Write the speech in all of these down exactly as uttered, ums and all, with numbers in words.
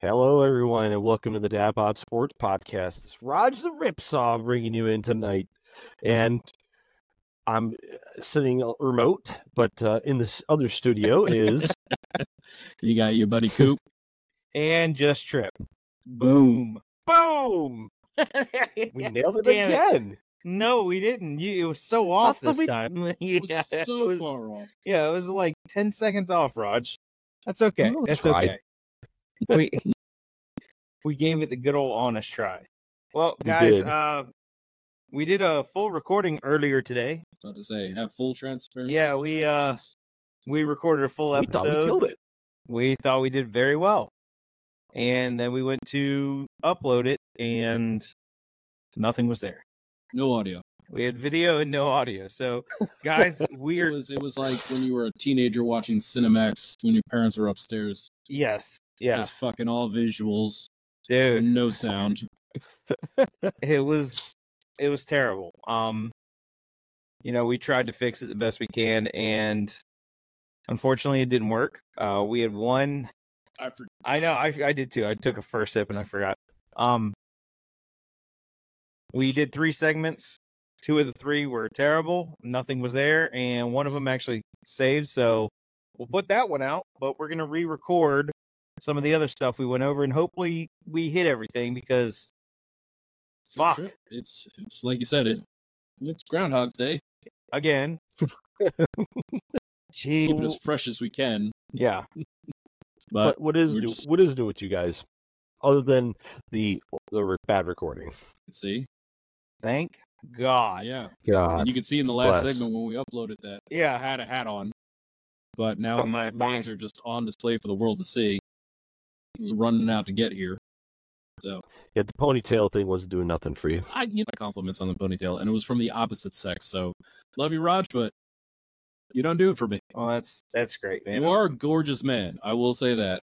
Hello, everyone, and welcome to the Dabot Sports Podcast. It's Raj the Ripsaw bringing you in tonight, and I'm sitting remote, but uh, in this other studio is you got your buddy Coop and Just Trip. Boom, boom. We nailed it Damn again. It. No, we didn't. You, it was so off That's this the- time. yeah, it so it was, far off. Yeah, it was like ten seconds off, Raj. That's okay. Well, That's tried. okay. we we gave it the good old honest try. Well, We guys, did. uh, we did a full recording earlier today. I was about to say, have full transparency. Yeah, we uh we recorded a full We episode. thought we killed it. We thought we did very well. And then we went to upload it, and nothing was there. No audio. We had video and no audio. So, guys, It we're was it was like when you were a teenager watching Cinemax when your parents were upstairs. yes, yeah, It's fucking all visuals, dude. no sound. It was it was terrible. Um, you know, we tried to fix it the best we can, and unfortunately, it didn't work. Uh, we had one. I for- I know, I I did too. I took a first sip and I forgot. Um, we did three segments. Two of the three were terrible. Nothing was there, and one of them actually saved. So we'll put that one out. But we're gonna re-record some of the other stuff we went over, and hopefully we hit everything because it's fuck. trip. It's it's like you said it. It's Groundhog's Day. again. Gee, Keep it as fresh as we can. yeah. But But what is we're new, just- what is new with you guys, other than the the re- bad recording? see, Thank God. yeah. God, And you can see in the last bless. segment when we uploaded that, I Yeah. had a hat on, but now my bangs are just on display for the world to see. Running out to get here. So yeah, the ponytail thing wasn't doing nothing for you. I you know compliments on the ponytail, and it was from the opposite sex. So love you, Raj, but you don't do it for me. Well, that's that's great, man. You are a gorgeous man. I will say that.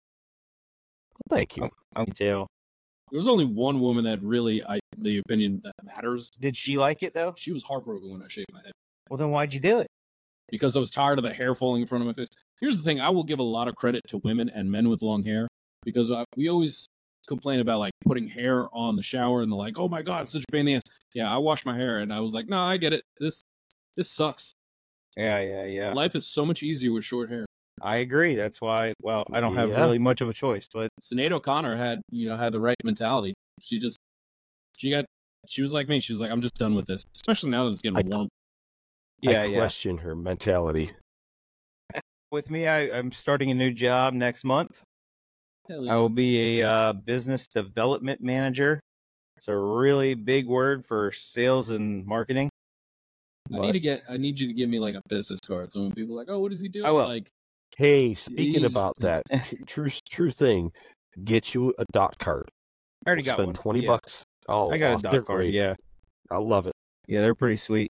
Thank you. I'm tell. There was only one woman that really, I the opinion that matters. Did she like it though? She was heartbroken when I shaved my head Well, then why'd you do it? because I was tired of the hair falling in front of my face. Here's the thing: I will give a lot of credit to women and men with long hair because I, we always complain about like putting hair on the shower and they're like, "Oh my god, it's such a pain in the ass." Yeah, I washed my hair and I was like, "No, I get it. This this sucks. Yeah, yeah, yeah. Life is so much easier with short hair." I agree. That's why. Well, I don't have Yeah. really much of a choice, but Sinead O'Connor had, you know, had the right mentality. She just, she got, she was like me. She was like, I'm just done with this. Especially now that it's getting I- warm. yeah, I yeah. question her mentality. With me, I, I'm starting a new job next month. Hell I yeah. will be a uh, business development manager. It's a really big word for sales and marketing. I need to get, I need you to give me like a business card. So when people are like, oh, what does he do? I will. Like, Hey, speaking He's- about that, tr- true true thing. Get you a dot card. I already got Spend one. twenty Yeah. bucks. Oh, I got a awesome. dot They're card. great. Yeah, I love it. yeah, they're pretty sweet.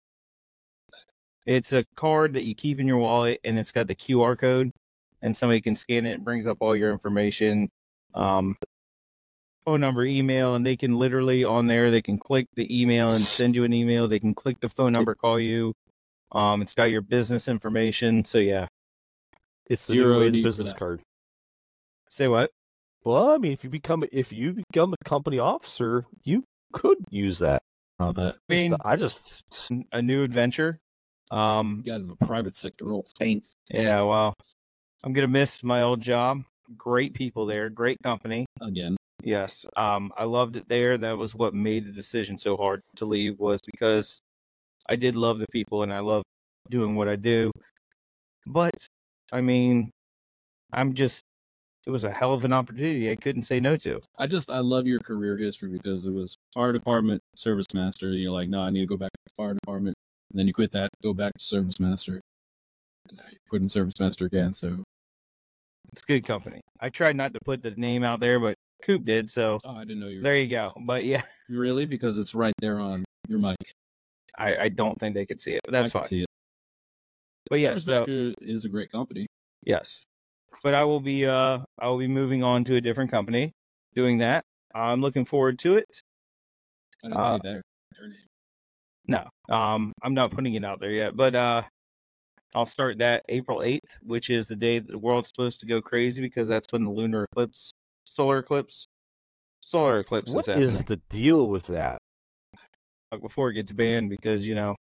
It's a card that you keep in your wallet, and it's got the Q R code, and somebody can scan it. It brings up all your information, um, phone number, email, and they can literally on there. They can click the email and send you an email. They can click the phone number, call you. Um, it's got your business information. So yeah, It's the Zero new way of the need for business that. card. say what? Well, I mean, if you become if you become a company officer, you could use that. oh, that I mean, I just a new adventure. Um, you got in the private sector role. Paint. yeah, well, I'm gonna miss my old job. Great people there, great company. Again. Yes, um, I loved it there. That was what made the decision so hard to leave, was because I did love the people and I love doing what I do. But I mean, I'm just, it was a hell of an opportunity I couldn't say no to. I just, I love your career history because it was fire department, service master. You're like, no, I need to go back to the fire department. And then you quit that, go back to service master. And now you quit in service master again. So, It's good company. I tried not to put the name out there, but Coop did, so oh, I didn't know you were there you go. But yeah, really, because it's right there on your mic. I, I don't think they could see it, but that's I can fine. see it. But yeah, Service so Master is a great company. yes, but I will be uh I will be moving on to a different company, doing that. I'm looking forward to it. I didn't Uh, see their, their name. No, um, I'm not putting it out there yet, but uh, I'll start that April eighth, which is the day that the world's supposed to go crazy because that's when the lunar eclipse solar eclipse. Solar eclipse What is is happening the deal with that? before it gets banned because, you know,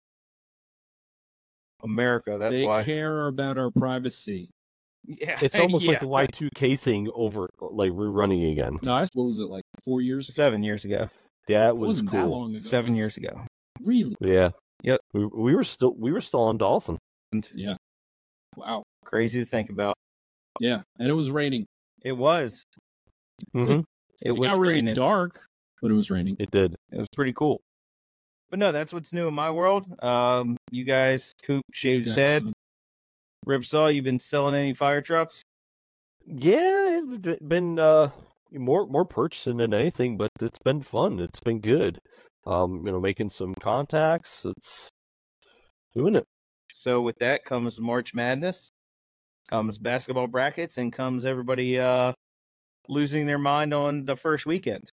America, that's they why. care about our privacy. Yeah, It's almost yeah. like the Y two K thing over, like rerunning again. No, I what was it like four years? Seven years ago. That It was wasn't cool. that long ago. Seven was it? years ago. Really? Yeah. Yep. We, we were still we were still on Dolphin. Yeah. Wow. Crazy to think about. Yeah, and it was raining. It was. Mm-hmm. It, It was got really raining. dark, but it was raining. It did. It was pretty cool. But no, that's what's new in my world. Um, you guys, Coop, shaved his head. Ripsaw, you been selling any fire trucks? Yeah, it's been uh, more more purchasing than anything, but it's been fun. It's been good. Um, you know, making some contacts. It's doing it. So with that comes March Madness, comes basketball brackets, and comes everybody uh, losing their mind on the first weekend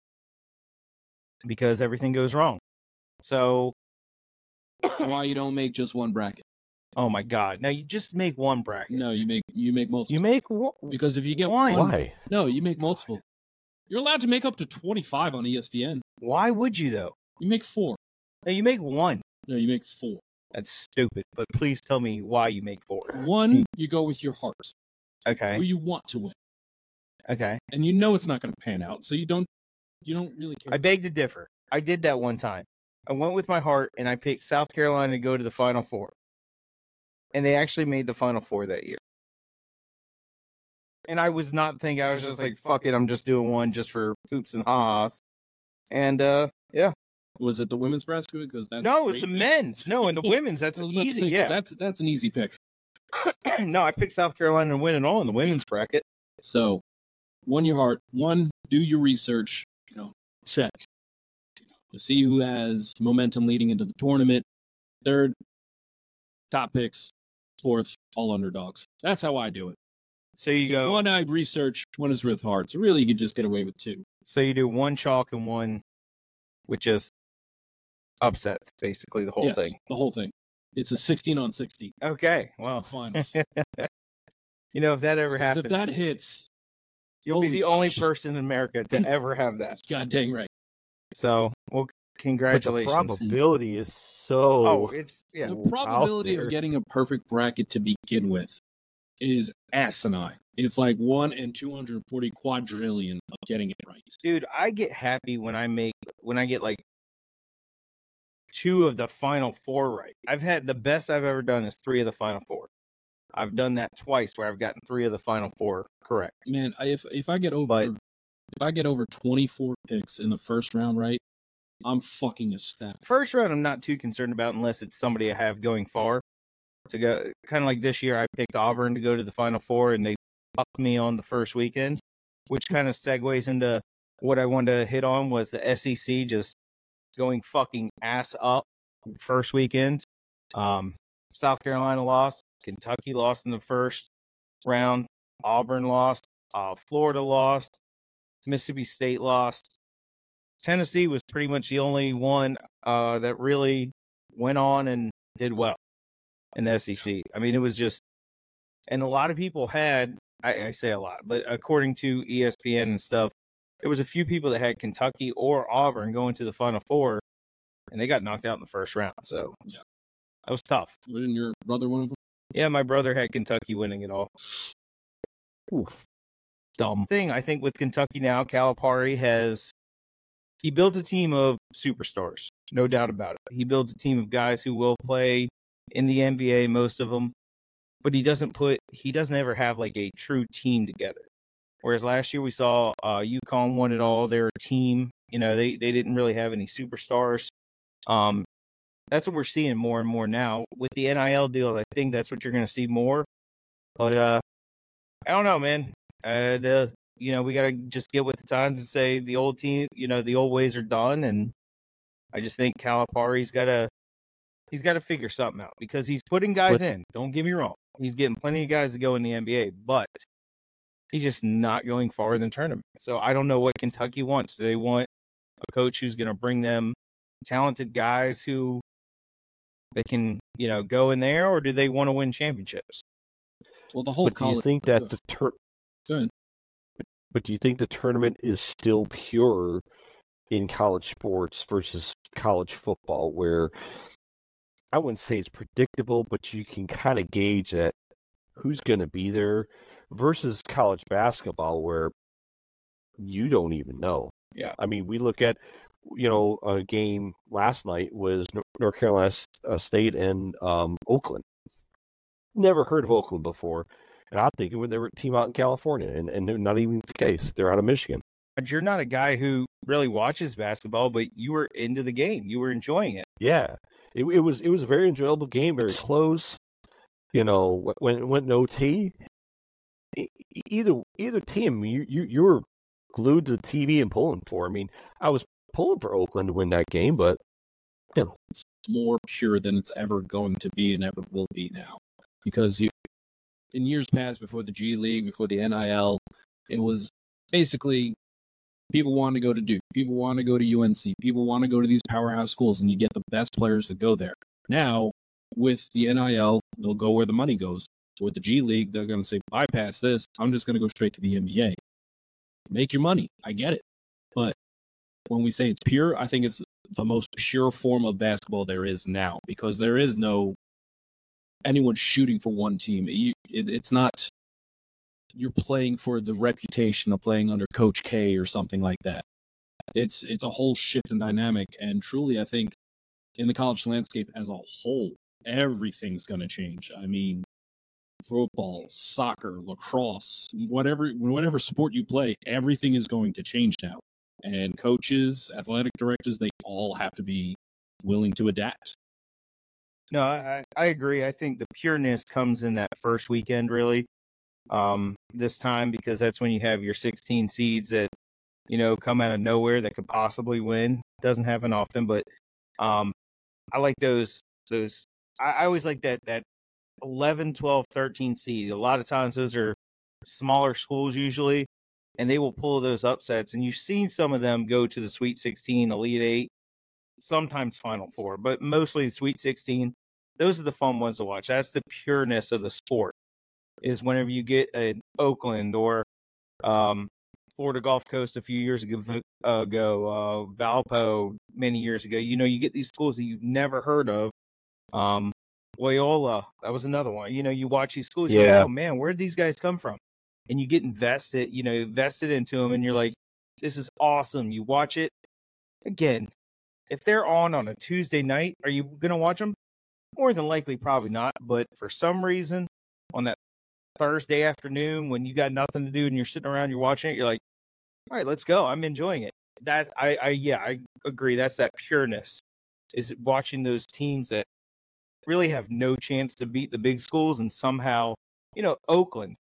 because everything goes wrong. So, That's why you don't make just one bracket. oh my God! Now you just make one bracket. No, you make you make multiple. You make one. Because if you get Why? one, Why? no, you make multiple. You're allowed to make up to twenty-five on E S P N. Why would you though? You make four. No, you make one. No, you make four. That's stupid. But please tell me why you make four. One, you go with your heart, Okay. who you want to win, Okay. and you know it's not going to pan out, so you don't you don't really care. I beg to differ. I did that one time. I went with my heart and I picked South Carolina to go to the Final Four. And they actually made the Final Four that year. And I was not thinking, I was just like, fuck it, I'm just doing one just for poops and ha's. And, uh, yeah. Was it the women's basketball? Because that's No, it was great. the men's. No, and the women's, that's I was about to easy. say, Yeah. that's that's an easy pick. No, I picked South Carolina to win it all in the women's bracket. So, one, your heart. One, do your research. You know, set. To see who has momentum leading into the tournament. Third, top picks. Fourth, all underdogs. That's how I do it. So you go, One, I research. One is with heart. So really, you could just get away with two. so you do one chalk and one with just upsets, basically, the whole Yes, thing. the whole thing. It's a sixteen on sixty Okay, well, finals. you know, if that ever If happens, that hits, you'll be holy the only shit. person in America to ever have that. God dang right. So, well, But the congratulations. probability is so. Oh, it's yeah. The out probability there. of getting a perfect bracket to begin with is asinine. It's like one in two hundred forty quadrillion of getting it right. Dude, I get happy when I make when I get like two of the final four right. I've had the best I've ever done is three of the final four. I've done that twice where I've gotten three of the final four correct. Man, I- if if I get over But- if I get over twenty-four picks in the first round right, I'm fucking ecstatic. First round, I'm not too concerned about unless it's somebody I have going far. To go, kind of like this year, I picked Auburn to go to the Final Four, and they fucked me on the first weekend, which kind of segues into what I wanted to hit on was the S E C just going fucking ass up first weekend. Um, South Carolina lost, Kentucky lost in the first round, Auburn lost, uh, Florida lost, Mississippi State lost. Tennessee was pretty much the only one uh, that really went on and did well in the S E C. I mean, it was just, and a lot of people had, I, I say a lot, but according to E S P N and stuff, there was a few people that had Kentucky or Auburn going to the Final Four, and they got knocked out in the first round. So Yeah. that was tough. Wasn't your brother one of them? Yeah, my brother had Kentucky winning it all. Oof. Dumb thing. I think with Kentucky now, Calipari has he built a team of superstars, no doubt about it. He builds a team of guys who will play in the N B A, most of them, but he doesn't put he doesn't ever have like a true team together. Whereas last year we saw uh, UConn won it all. Their team, you know, they they didn't really have any superstars. Um, that's what we're seeing more and more now with the N I L deals. I think that's what you're going to see more. But uh, I don't know, man. Uh, the you know we got to just get with the times and say the old team, you know, the old ways are done. And I just think Calipari's got to he's got to figure something out because he's putting guys But- in. Don't get me wrong, he's getting plenty of guys to go in the N B A, but he's just not going far in the tournament. So I don't know what Kentucky wants. Do they want a coach who's going to bring them talented guys who they can, you know, go in there, or do they want to win championships? Well, the whole But do you college. think that the tur- Go ahead. But do you think the tournament is still pure in college sports versus college football, where I wouldn't say it's predictable, but you can kind of gauge that who's going to be there versus college basketball, where you don't even know. Yeah. I mean, we look at, you know, a game last night was North Carolina State and um, Oakland. Never heard of Oakland before. And I'm thinking when they were a team out in California, and, and they're not even the case. They're out of Michigan. But you're not a guy who really watches basketball, but you were into the game. You were enjoying it. Yeah. It, it was it was a very enjoyable game, very close. You know, when it went in O T, either either team, you, you, you were glued to the T V and pulling for. I mean, I was pulling for Oakland to win that game, but you know. It's more pure than it's ever going to be and ever will be now. Because you, in years past, before the G League, before the N I L, it was basically people want to go to Duke, people want to go to U N C, people want to go to these powerhouse schools, and you get the best players to go there. Now, with the N I L, they'll go where the money goes. So with the G League, they're going to say, bypass this, I'm just going to go straight to the N B A. Make your money. I get it. But when we say it's pure, I think it's the most pure form of basketball there is now, because there is no anyone shooting for one team. You, it, it's not you're playing for the reputation of playing under Coach K or something like that. It's it's a whole shift in dynamic, and truly, I think in the college landscape as a whole, everything's going to change. I mean, football, soccer, lacrosse, whatever whatever sport you play, everything is going to change now. And coaches, athletic directors, they all have to be willing to adapt. No, I, I agree. I think the pureness comes in that first weekend, really, um, this time, because that's when you have your sixteen seeds that, you know, come out of nowhere that could possibly win. Doesn't happen often, but um, I like those. Those I, I always like that that eleven, twelve, thirteen seed. A lot of times those are smaller schools usually, and they will pull those upsets. And you've seen some of them go to the Sweet sixteen, Elite Eight, sometimes Final Four, but mostly Sweet sixteen. Those are the fun ones to watch. That's the pureness of the sport, is whenever you get an Oakland or um, Florida Gulf Coast a few years ago, uh, ago uh, Valpo many years ago, you know, you get these schools that you've never heard of. Um, Loyola, that was another one. You know, you watch these schools, Yeah. you go, oh, man, where did these guys come from? And you get invested, you know, invested into them, and you're like, this is awesome. You watch it. Again, if they're on on a Tuesday night, are you going to watch them? More than likely, probably not. But for some reason, on that Thursday afternoon when you got nothing to do and you're sitting around, you're watching it, you're like, all right, let's go. I'm enjoying it. That I, I yeah, I agree. That's that pureness, is watching those teams that really have no chance to beat the big schools, and somehow, you know, Oakland,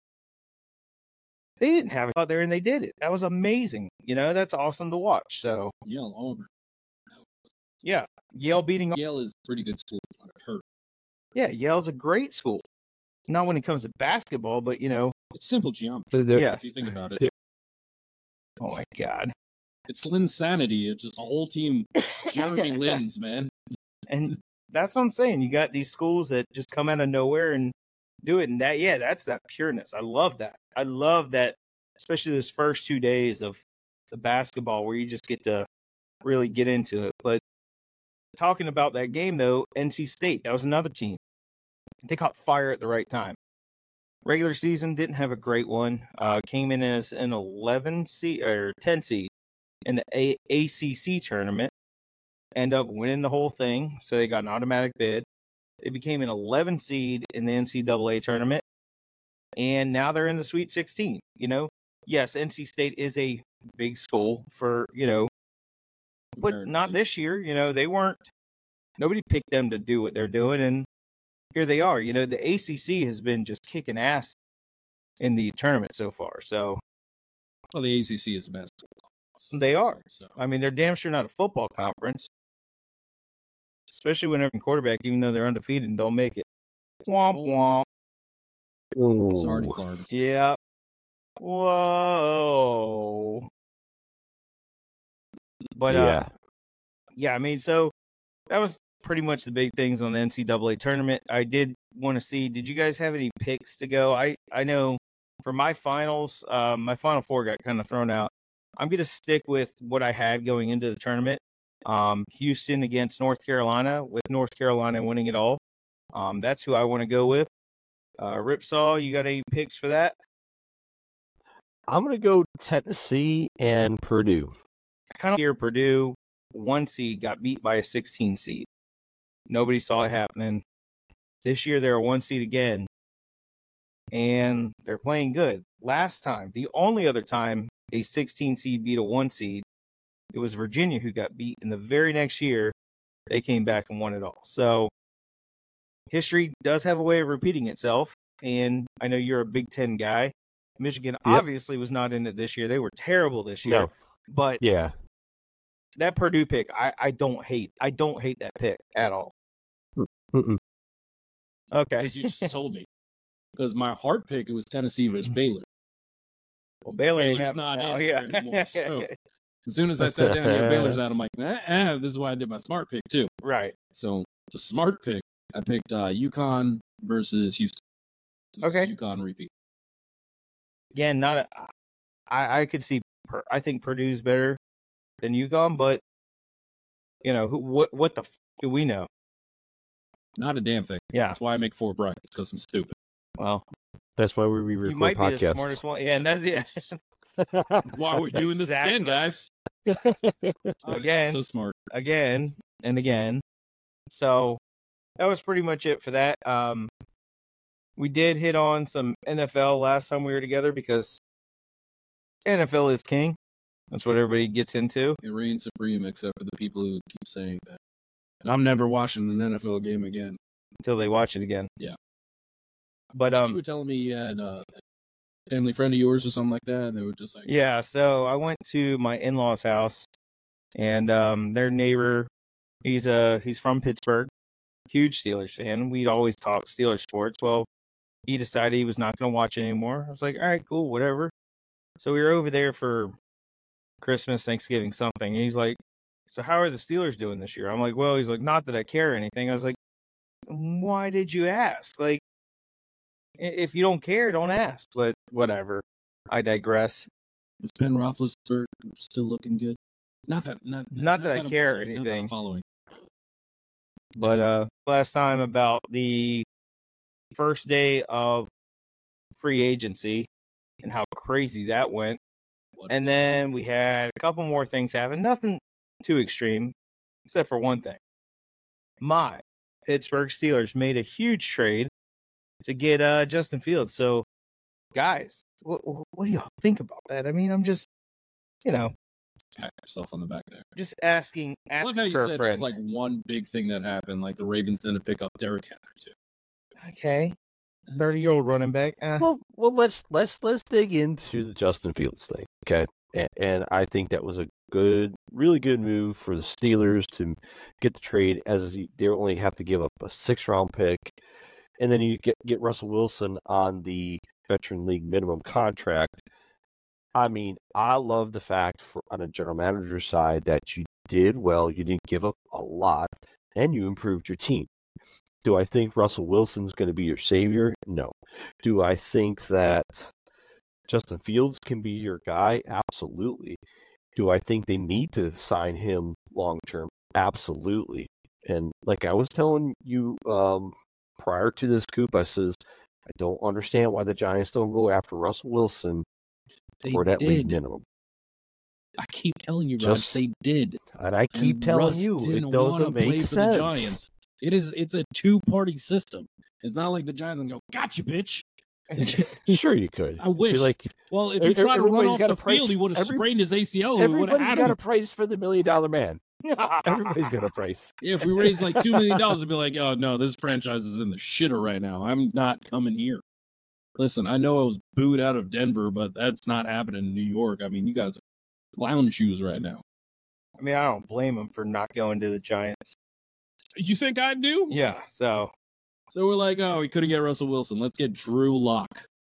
they didn't have it out there and they did it. That was amazing. You know, that's awesome to watch. So Yale, Auburn. yeah, Yale beating Yale is a pretty good school. Hurt. Yeah, Yale's a great school. Not when it comes to basketball, but, you know. It's simple geometry. They're- Yeah. If you think about it. They're- Oh, my God. It's Linsanity. It's just a whole team. Jeremy Lin's, man. And that's what I'm saying. You got these schools that just come out of nowhere and do it. And that, yeah, that's that pureness. I love that. I love that, especially those first two days of the basketball where you just get to really get into it. But talking about that game, though, N C State, that was another team. They caught fire at the right time. Regular season didn't have a great one. Uh, came in as an eleven seed or ten seed in the a- ACC tournament. End up winning the whole thing, so they got an automatic bid. They became an eleven seed in the N C double A tournament, and now they're in the Sweet sixteen. You know, yes, N C State is a big school for, you know, but not this year. You know, they weren't. Nobody picked them to do what they're doing, and here they are. You know, the A C C has been just kicking ass in the tournament so far. So Well, the A C C is the best. they are. So I mean, they're damn sure not a football conference, especially when every quarterback, even though they're undefeated, and don't make it. Womp womp. sorry, Ooh. Florida. Yeah. Whoa. But uh, yeah. yeah, I mean, so that was pretty much the big things on the N C double A tournament. I did want to see, did you guys have any picks to go? I, I know for my finals, um, my final four got kind of thrown out. I'm going to stick with what I had going into the tournament. Um, Houston against North Carolina, with North Carolina winning it all. Um, that's who I want to go with. Uh, Ripsaw, you got any picks for that? I'm going to go Tennessee and Purdue. I kind of hear Purdue, one seed, got beat by a sixteen seed. Nobody saw it happening. This year, they're a one seed again, and they're playing good. Last time, the only other time a sixteen seed beat a one seed, it was Virginia who got beat. And the very next year, they came back and won it all. So history does have a way of repeating itself. And I know you're a Big Ten guy. Michigan Yep. obviously was not in it this year. They were terrible this year. No. But Yeah. that Purdue pick, I, I don't hate. I don't hate that pick at all. Mm-mm. Okay. As you just told me. Because my heart pick, it was Tennessee versus Baylor. Well, Baylor ain't Baylor's happening not now. in Yeah. there anymore. So as soon as I sat down here, Baylor's out. I'm like, eh, eh, this is why I did my smart pick too. Right. So the smart pick, I picked uh, UConn versus Houston. Okay. UConn repeat. Again, not a, I, I could see, Per- I think Purdue's better than UConn, but, you know, who, what what the f- do we know? Not a damn thing. Yeah. That's why I make four brackets, because I'm stupid. Well, That's why we record you might podcasts. be the smartest one. Yeah, and that's yes. Why we're doing this Exactly. again, guys. Again. So smart. again and again. So that was pretty much it for that. Um, we did hit on some N F L last time we were together because N F L is king. That's what everybody gets into. It reigns supreme, except for the people who keep saying that. And I'm never watching an N F L game again. Until they watch it again. Yeah. But you um, were telling me you had a family friend of yours or something like that, and they were just like, yeah. So I went to my in-laws' house, and um, their neighbor, he's a he's from Pittsburgh, huge Steelers fan. We'd always talk Steelers sports. Well, he decided he was not going to watch it anymore. I was like, all right, cool, whatever. So we were over there for Christmas, Thanksgiving, something. And he's like, so how are the Steelers doing this year? I'm like, well, he's like, not that I care or anything. I was like, why did you ask? Like, i- if you don't care, don't ask. But whatever. I digress. is Ben Roethlisberger still looking good? Not that, not, Not that I I'm care or following, not that I'm anything. following. But uh, last time about the first day of free agency and how crazy that went. What- And then we had a couple more things happen. Nothing too extreme, except for one thing. My Pittsburgh Steelers made a huge trade to get uh, Justin Fields. So, guys, what, what do y'all think about that? I mean, I'm just, you know, pat yourself on the back there. just asking, I love asking how you for a said friend. it's like one big thing that happened, like the Ravens didn't pick up Derrick Henry too. Okay, thirty-year-old running back. Uh, Well, well, let's let's let's dig into the Justin Fields thing, okay? And, and I think that was a good, really good move for the Steelers to get the trade, as you- they only have to give up a six-round pick, and then you get get Russell Wilson on the veteran league minimum contract. I mean, I love the fact for on a general manager's side that you did well, you didn't give up a lot, and you improved your team. Do I think Russell Wilson's going to be your savior? No. Do I think that Justin Fields can be your guy? Absolutely. Do I think they need to sign him long term? Absolutely. And like I was telling you um, prior to this coup, I says I don't understand why the Giants don't go after Russell Wilson They for that did. league minimum. I keep telling you, Rod, Just- they did. And I keep And telling Russ you, didn't it doesn't wanna play make for sense. The Giants. It is. It's a two-party system. It's not like the Giants can go, "Gotcha, bitch." Sure, you could. I wish. Be like, well, if e- he tried to run everybody's off got the a price- field, he would have every- sprained his A C L. We would have everybody's had got him. a price for the million dollar man. Everybody's got a price. Yeah, if we raised like two million dollars, it'd be like, "Oh no, this franchise is in the shitter right now. I'm not coming here." Listen, I know I was booed out of Denver, but that's not happening in New York. I mean, you guys are clown shoes right now. I mean, I don't blame him for not going to the Giants. You think I do? Yeah, so So we're like, oh, we couldn't get Russell Wilson. Let's get Drew Lock.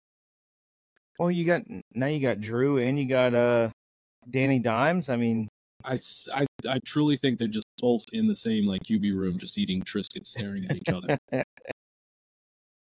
well, you got now you got Drew and you got uh Danny Dimes. I mean, I, s- I, I truly think they're just both in the same like Q B room, just eating Triscuits, staring at each other.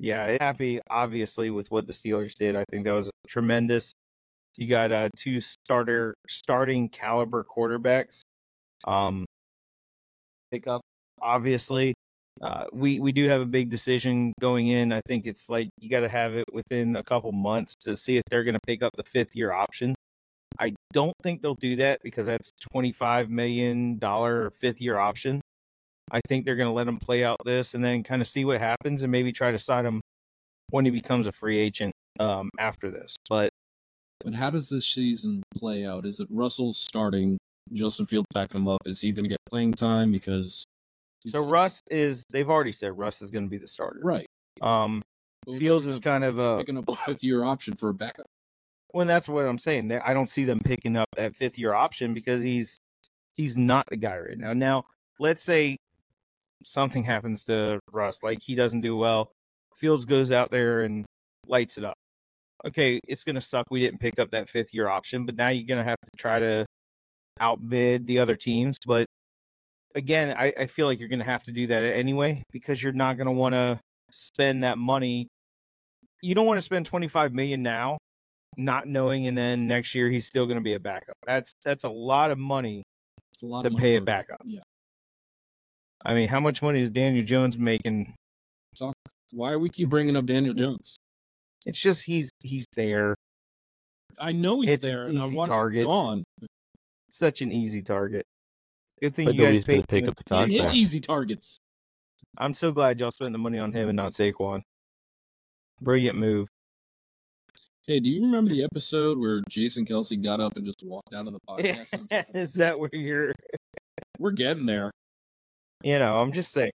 Yeah, happy obviously with what the Steelers did. I think that was tremendous. You got uh, two starter starting caliber quarterbacks. Um, pick up obviously. Uh, we we do have a big decision going in. I think it's like you got to have it within a couple months to see if they're going to pick up the fifth year option. I don't think they'll do that because that's twenty-five million dollars fifth year option. I think they're going to let him play out this and then kind of see what happens and maybe try to sign him when he becomes a free agent um, after this. But But how does this season play out? Is it Russell starting, Justin Fields backing him up? Is he going to get playing time? Because so Russ is, they've already said Russ is going to be the starter. right. Um, But Fields they're is kind of a, picking up a fifth year option for a backup. well, that's what I'm saying. They- I don't see them picking up that fifth year option because he's he's not the guy right now. Now, let's say something happens to Russ, like he doesn't do well. Fields goes out there and lights it up. Okay, it's going to suck we didn't pick up that fifth year option, but now you're going to have to try to outbid the other teams. But again, I, I feel like you're going to have to do that anyway because you're not going to want to spend that money. You don't want to spend twenty-five million dollars now, not knowing, and then next year he's still going to be a backup. That's that's a lot of money It's a lot to of money pay for it back up. Yeah. I mean, how much money is Daniel Jones making? Why we keep bringing up Daniel Jones? It's just he's he's there. I know he's It's there, an and I easy want target. him gone. Such an easy target. Good thing But you guys nobody's going paid to pick him. up the He didn't hit contract. easy targets. I'm so glad y'all spent the money on him and not Saquon. Brilliant move. Hey, do you remember the episode where Jason Kelsey got up and just walked out of the podcast? Is that where you're? We're getting there. You know, I'm just saying.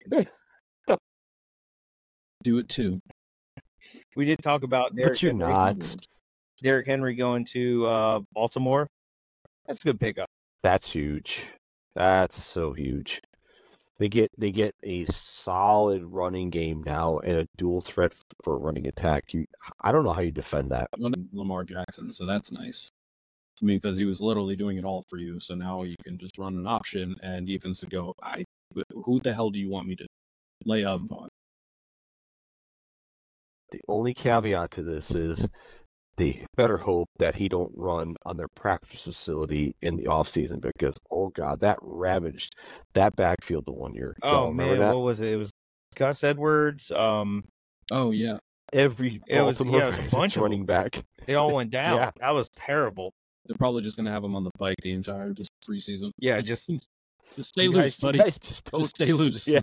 Do it too. We did talk about Derrick But you're Henry. not. Derrick Henry going to uh, Baltimore. That's a good pickup. That's huge. That's so huge. They get they get a solid running game now and a dual threat for a running attack. You, I don't know how you defend that. Lamar Jackson, so that's nice. I mean, because he was literally doing it all for you. So now you can just run an option and defense to go, I, who the hell do you want me to lay up on? The only caveat to this is they better hope that he don't run on their practice facility in the offseason because, oh, God, that ravaged that backfield the one year. Oh, Y'all remember man. that? What was it? It was Gus Edwards. Um, Oh, yeah. Every It was- Baltimore yeah, it was a Ravens bunch of running back. They all went down. Yeah. That was terrible. They're probably just going to have him on the bike the entire just preseason. Yeah, just Just stay You loose, guys- you buddy. guys just, don't- Just stay loose. Yeah.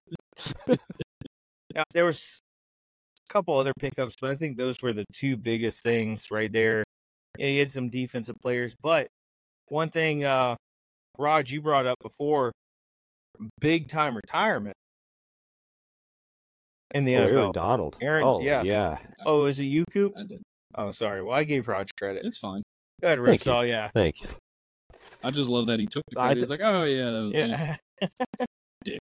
yeah, there was a couple other pickups, but I think those were the two biggest things right there. Yeah, you had some defensive players, but one thing, uh, Rod, you brought up before, big time retirement in the Oh, N F L. Aaron Donald. Aaron- oh, yeah. yeah. Oh, is it you, Coop? I did. Oh, sorry. Well, I gave Rod credit. It's fine. Go ahead, Thank you. Ripsaw. Yeah. Thanks. I just love that he took the I credit. d- He's like, oh, yeah, that was me. Yeah, Dick.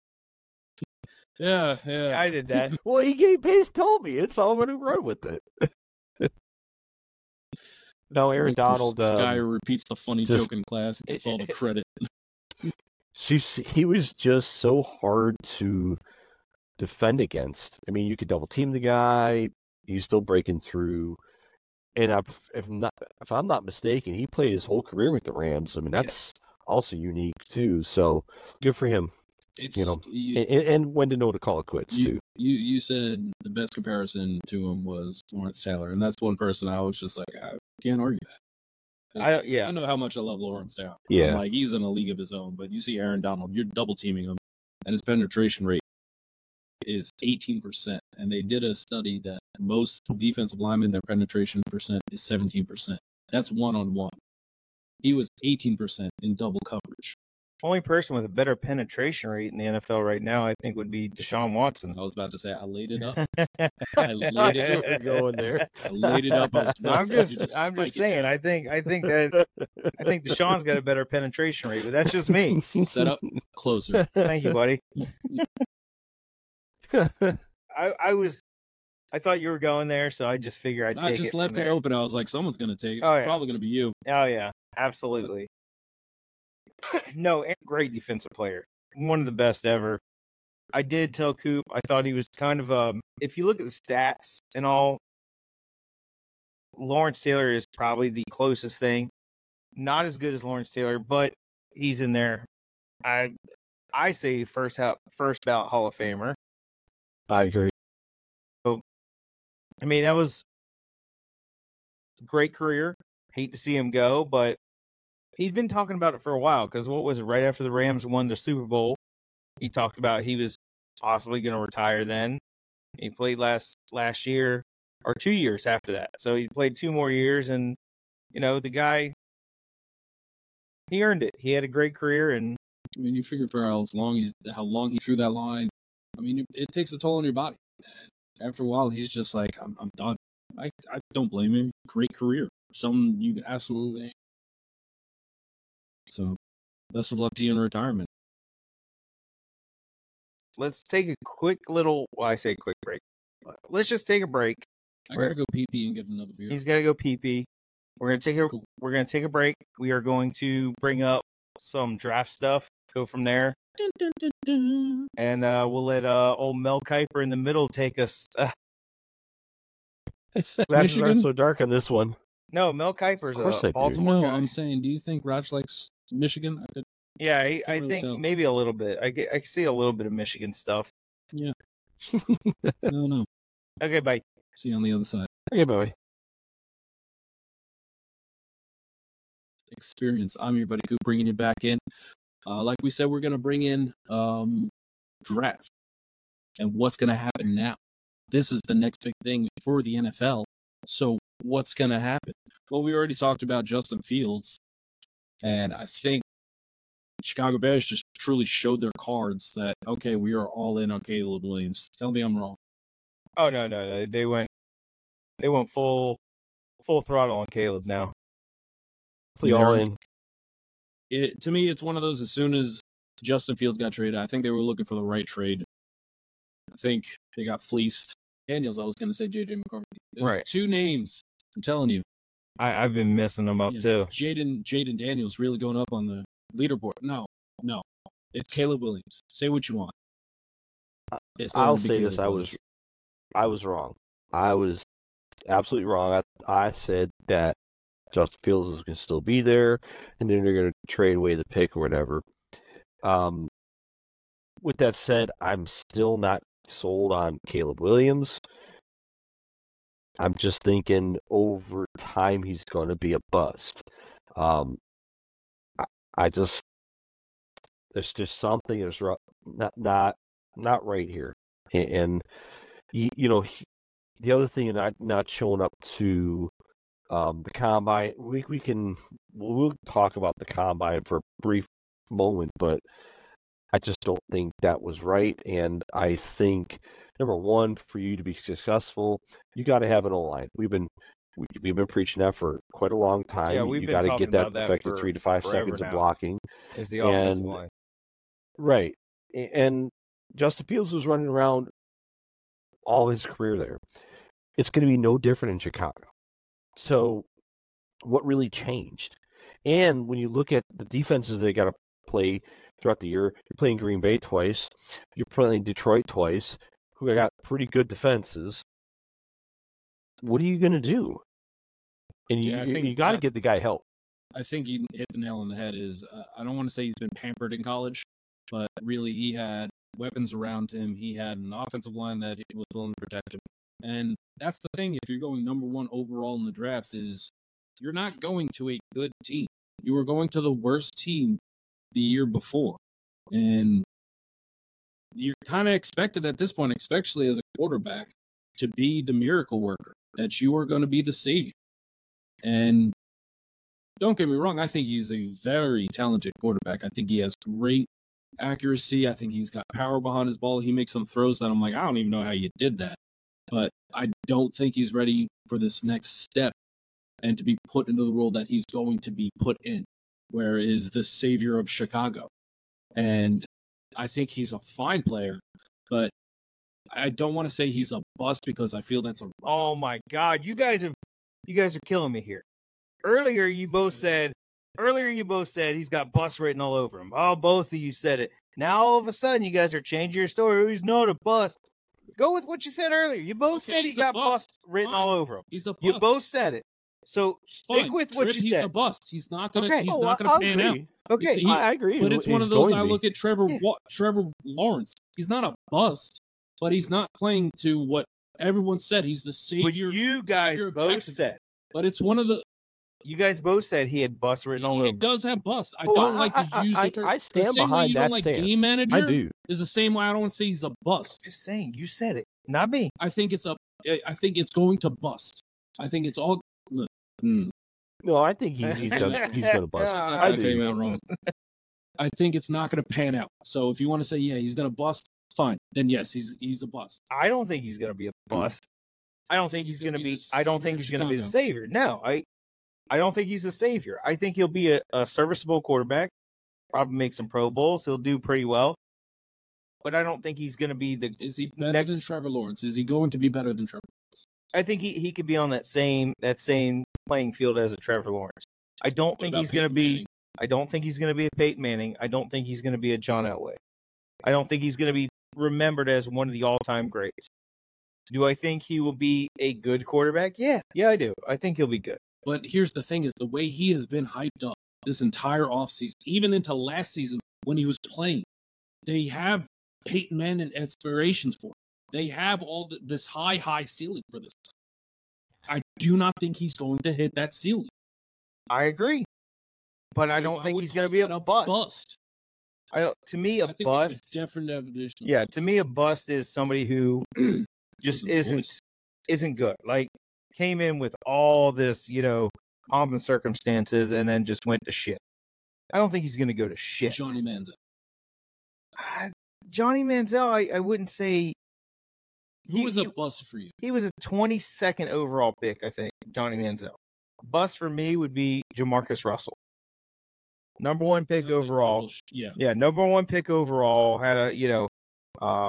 Yeah, yeah. I did that. Well, he gave Pace told me it's all going to run with it. No, Aaron Like this Donald. guy Um, who repeats the funny just- joke in class and gets all the credit. she's, he was just so hard to defend against. I mean, you could double team the guy. He's still breaking through. And if, if not, if I'm not mistaken, he played his whole career with the Rams. I mean, that's also unique too. So good for him. It's, You know, you, And, and when to know to call it quits you, too. you, you said the best comparison to him was Lawrence Taylor, and that's one person I was just like, I can't argue that. I don't- yeah. I know how much I love Lawrence Taylor. Yeah. I'm like, he's in a league of his own, but you see Aaron Donald, you're double teaming him, and his penetration rate is eighteen percent. And they did a study that most defensive linemen, their penetration percent is seventeen percent. That's one on one. He was eighteen percent in double coverage. Only person with a better penetration rate in the N F L right now, I think, would be Deshaun Watson. I was about to say, I laid it up. I I laid knew it you up. were going there. I laid it up. I was I'm waiting for just, you to I'm just spike it. saying. I think, I think that, I think Deshaun's got a better penetration rate, but that's just me. Set up closer. Thank you, buddy. I, I was, I thought you were going there, so I just figured I'd I take just it from left it there. open. I was like, someone's going to take it. Oh, yeah. Probably going to be you. Oh yeah, absolutely. No, and great defensive player, one of the best ever. I did tell Coop I thought he was kind of um. If you look at the stats and all, Lawrence Taylor is probably the closest thing. Not as good as Lawrence Taylor, but he's in there. I I say first ha- first ballot Hall of Famer. I agree. So, I mean, that was a great career. Hate to see him go, but he's been talking about it for a while. Because what was it? Right after the Rams won the Super Bowl, he talked about he was possibly going to retire. Then he played last last year or two years after that. So he played two more years, and you know the guy, he earned it. He had a great career, and I mean, you figure for how long he's how long he threw that line. I mean, it, it takes a toll on your body. After a while, he's just like, I'm, I'm done. I, I don't blame him. Great career. Something you can absolutely. So, best of luck to you in retirement. let's take a quick little. Well, I say quick break. Let's just take a break. I gotta go pee pee and get another beer. He's got to go pee pee. We're gonna take a Cool. we're gonna take a break. We are going to bring up some draft stuff. Go from there, Dun, dun, dun, dun. and uh, we'll let uh, old Mel Kiper in the middle take us. Uh, It's aren't Michigan? so dark on this one. no, Mel Kiper's Of course I a do. Baltimore No, guy. I'm saying, do you think Raj likes Michigan? I could, Yeah, I, I really think tell. maybe a little bit. I get, I can see a little bit of Michigan stuff. no, no. Okay, bye. See you on the other side. Okay, boy. Experience. I'm your buddy Coop, bringing you back in. Uh, like we said, we're going to bring in um, draft and what's going to happen now. This is the next big thing for the N F L. So what's going to happen? Well, we already talked about Justin Fields, and I think Chicago Bears just truly showed their cards that, okay, we are all in on Caleb Williams. Tell me I'm wrong. Oh no, no, no. They went they went full full throttle on Caleb now. We all They're- in. It, to me, it's one of those, as soon as Justin Fields got traded, I think they were looking for the right trade. I think they got fleeced. Daniels, I was going to say J J McCarthy. There's Right. Two names. I'm telling you. I, I've been messing them up Yeah. too. Jaden Jaden Daniels really going up on the leaderboard. No, no. It's Caleb Williams. Say what you want. It's going I'll to be say this: Caleb I Williams. was, I was wrong. I was absolutely wrong. I, I said that Justin Fields is going to still be there, and then they're going to trade away the pick or whatever. Um, with that said, I'm still not sold on Caleb Williams. I'm just thinking over time he's going to be a bust. Um, I, I just there's just something there's ru- not not not right here, and, and you, you know he, the other thing, not not showing up to um, the combine. We we can we'll, we'll talk about the combine for a brief moment, but I just don't think that was right. And I think number one, for you to be successful, you got to have an O-line. We've been we, we've been preaching that for quite a long time. Yeah, we've you been got to talking get that about that effective for three to five forever seconds now. of blocking. Is the offensive And- line. Right. A- And Justin Fields was running around all his career there. It's going to be no different in Chicago. So what really changed? And when you look at the defenses they got to play throughout the year, you're playing Green Bay twice, you're playing Detroit twice, who got pretty good defenses. What are you going to do? And you, Yeah, I you, think you got to that- get the guy help. I think you hit the nail on the head. Is uh, I don't want to say he's been pampered in college, but really he had weapons around him. He had an offensive line that was willing to protect him, and that's the thing. If you're going number one overall in the draft, is you're not going to a good team. You were going to the worst team the year before, and you're kind of expected at this point, especially as a quarterback, to be the miracle worker. That you are going to be the savior, and don't get me wrong, I think he's a very talented quarterback. I think he has great accuracy. I think he's got power behind his ball. He makes some throws that I'm like, I don't even know how you did that. But I don't think he's ready for this next step and to be put into the role that he's going to be put in, where is the savior of Chicago. And I think he's a fine player, but I don't want to say he's a bust because I feel that's a Oh my God, you guys are you guys are killing me here. Earlier, you both said earlier you both said he's got bus written all over him. Oh, both of you said it. Now all of a sudden you guys are changing your story. He's not a bust. Go with what you said earlier. You both Okay, said he he's a got bust. bust written Fine. all over him. He's a bust. You both said it. So stick Fine. with what Tripp, you he's said. a bust. He's not gonna. Okay. He's Oh, not I- gonna I pan out. agree. Okay. He- I, I agree. But it's one He's of those. going I to be. look at Trevor. Yeah. Wa- Trevor Lawrence. He's not a bust, but he's not playing to what everyone said. He's the But savior. you guys savior of both Jackson. said. But it's one of the. You guys both said he had bust written all over. It does have bust. I Oh, don't I- like to I- use I- the term. I stand the same way behind you that don't like stance. game manager I do. is the same way I don't want to say he's a bust. Just saying. You said it. Not me. I think it's a. I think it's going to bust. I think it's all. Hmm. No, I think he's he's gonna he's gonna bust. Yeah, I I came do. out wrong. I think it's not going to pan out. So if you want to say, yeah, he's going to bust, fine. Then yes, he's he's a bust. I don't think he's going to be a bust. I don't think he's going to be. He's I don't think he's going to be the savior. No, I. I don't think he's a savior. I think he'll be a, a serviceable quarterback. Probably make some Pro Bowls. He'll do pretty well. But I don't think he's going to be the. Is he better Next- than Trevor Lawrence? Is he going to be better than Trevor Lawrence? I think he, he could be on that same that same playing field as a Trevor Lawrence. I don't What think about he's going to Peyton be. Manning? I don't think he's going to be a Peyton Manning. I don't think he's going to be a John Elway. I don't think he's going to be remembered as one of the all-time greats. Do I think he will be a good quarterback? Yeah, yeah, I do. I think he'll be good. But here's the thing: is the way he has been hyped up this entire offseason, even into last season when he was playing. They have Peyton Manning aspirations for him. They have all the, this high, high ceiling for this. I do not think he's going to hit that ceiling. I agree, but I So don't think would he's going to call be a it a bust. bust. I don't. To me, a I think there's bust. a different definition. of Yeah, bust. to me, a bust is somebody who just Listen, isn't boys. isn't good. Like came in with all this, you know, pomp and circumstances, and then just went to shit. I don't think he's going to go to shit. Johnny Manziel. Uh, Johnny Manziel, I, I wouldn't say Who he was a he, bust for you? he was a twenty-second overall pick. I think Johnny Manziel. Bust for me would be Jamarcus Russell, number one pick overall. Yeah. Yeah, number one pick overall. Had a you know, uh,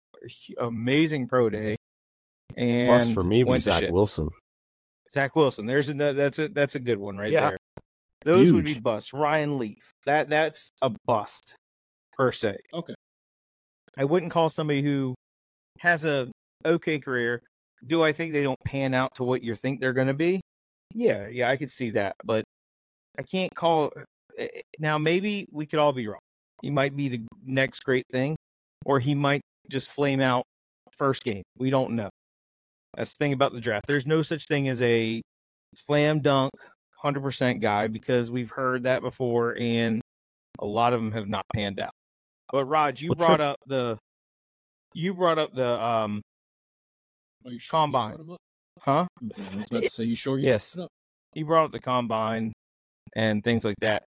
amazing pro day. And Bust for me went was to Zach shit. Wilson. Zach Wilson. There's a that's a that's a good one right Yeah. there. Those would be Huge. busts. Ryan Leaf. That that's a bust per se. Okay. I wouldn't call somebody who has a okay career. Do I think they don't pan out to what you think they're going to be? Yeah, yeah, I could see that, but I can't call. Now maybe we could all be wrong. He might be the next great thing, or he might just flame out first game. We don't know. That's the thing about the draft. There's no such thing as a slam dunk one hundred percent guy because we've heard that before, and a lot of them have not panned out. But Rod, you Well, brought Tripp- up the you brought up the um Are you sure you Combine. brought him up? huh? Okay, I was about to say, you sure? You Yes. brought it up? He brought up the combine and things like that.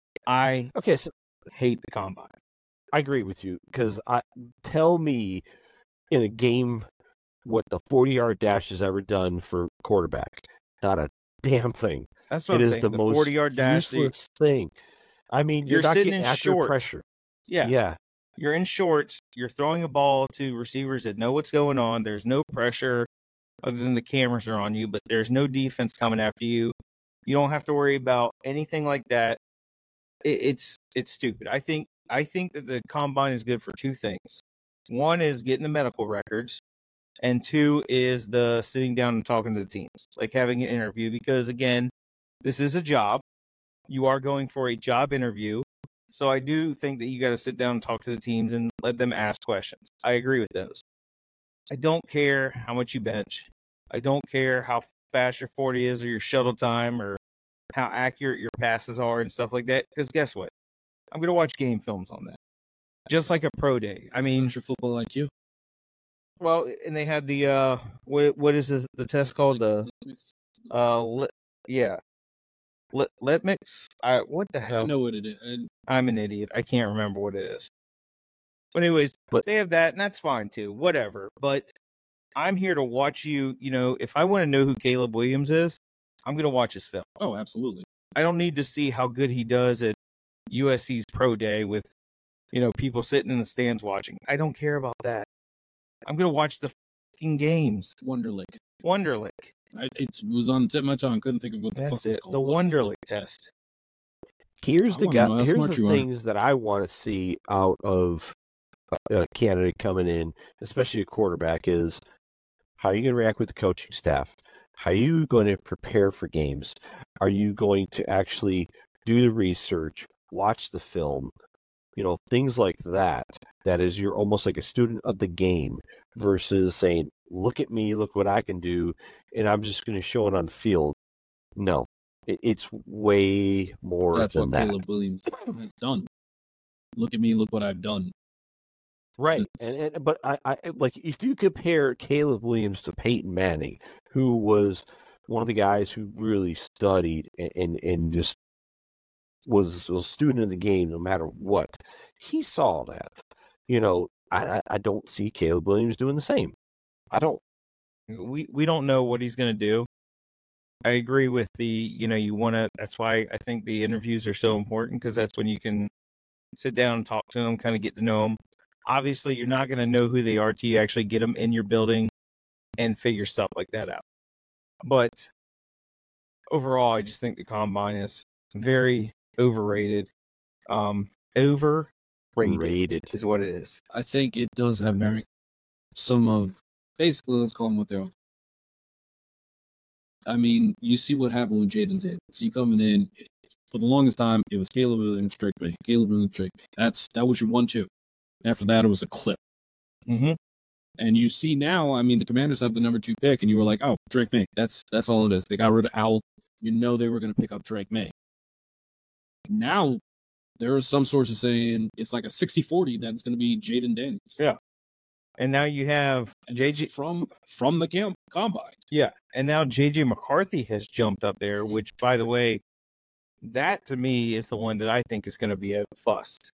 I Okay, so hate the combine. I agree with you because I tell me in a game what the forty-yard dash has ever done for quarterback. Not a damn thing. That's what It I'm is saying. the, The most forty-yard dash. the- useless thing. I mean, you're, You're not sitting getting in accurate short. pressure. Yeah. Yeah. You're in shorts. You're throwing a ball to receivers that know what's going on. There's no pressure other than the cameras are on you, but there's no defense coming after you. You don't have to worry about anything like that. It, it's it's stupid. I think I think that the combine is good for two things. One is getting the medical records, and two is the sitting down and talking to the teams, like having an interview. Because again, this is a job. You are going for a job interview. So I do think that you got to sit down and talk to the teams and let them ask questions. I agree with those. I don't care how much you bench. I don't care how fast your forty is or your shuttle time or how accurate your passes are and stuff like that. Because guess what? I'm going to watch game films on that. Just like a pro day. I mean, What's your football I Q? well, and they had the, uh, what, what is the, the test called? The, uh, li- yeah. Lit, Litmix? I, what the I hell? know what it is. And I'm an idiot. I can't remember what it is. But anyways, But- they have that, and that's fine too. Whatever. But I'm here to watch you. You know, if I want to know who Caleb Williams is, I'm going to watch his film. Oh, absolutely. I don't need to see how good he does at U S C's pro day with, you know, people sitting in the stands watching. I don't care about that. I'm going to watch the fucking games. Wonderlic. Wonderlic. I, it was on the tip of my tongue. Couldn't think of what the That's fuck it. it's The called. Wonderlic test. Here's I the wanna guy. know how Here's smart the you are. things that I want to see out of a candidate coming in, especially a quarterback, is how are you going to react with the coaching staff? How are you going to prepare for games? Are you going to actually do the research, watch the film, you know, things like that? That is, you're almost like a student of the game versus saying, look at me, look what I can do, and I'm just going to show it on the field. No, it, it's way more That's than what that. Caleb Williams has done. Look at me, look what I've done. Right, It's- and, and but I, I like if you compare Caleb Williams to Peyton Manning, who was one of the guys who really studied and and, and just was a student of the game no matter what, he saw that. You know, I I, I don't see Caleb Williams doing the same. I don't. We we don't know what he's going to do. I agree with the, you know, you want to, that's why I think the interviews are so important, because that's when you can sit down and talk to them, kind of get to know them. Obviously, you're not going to know who they are till you actually get them in your building and figure stuff like that out. But overall, I just think the combine is very overrated. Um, overrated Rated. is what it is. I think it does have very some of basically let's call them what they are. I mean, you see what happened with Jaden Daniels. He coming in for the longest time, it was Caleb Williams, Drake May. Caleb Williams, Drake May. That's that was your one two. After that, it was a clip. Mm-hmm. And you see now, I mean, the Commanders have the number two pick, and you were like, oh, Drake May. That's that's all it is. They got rid of Owl. You know they were going to pick up Drake May. Now, there are some sources saying it's like a sixty forty that it's going to be Jaden Daniels. Yeah. And now you have And J it's J. from from the camp combine. Yeah. And now J J McCarthy has jumped up there, which, by the way, that to me is the one that I think is going to be a bust.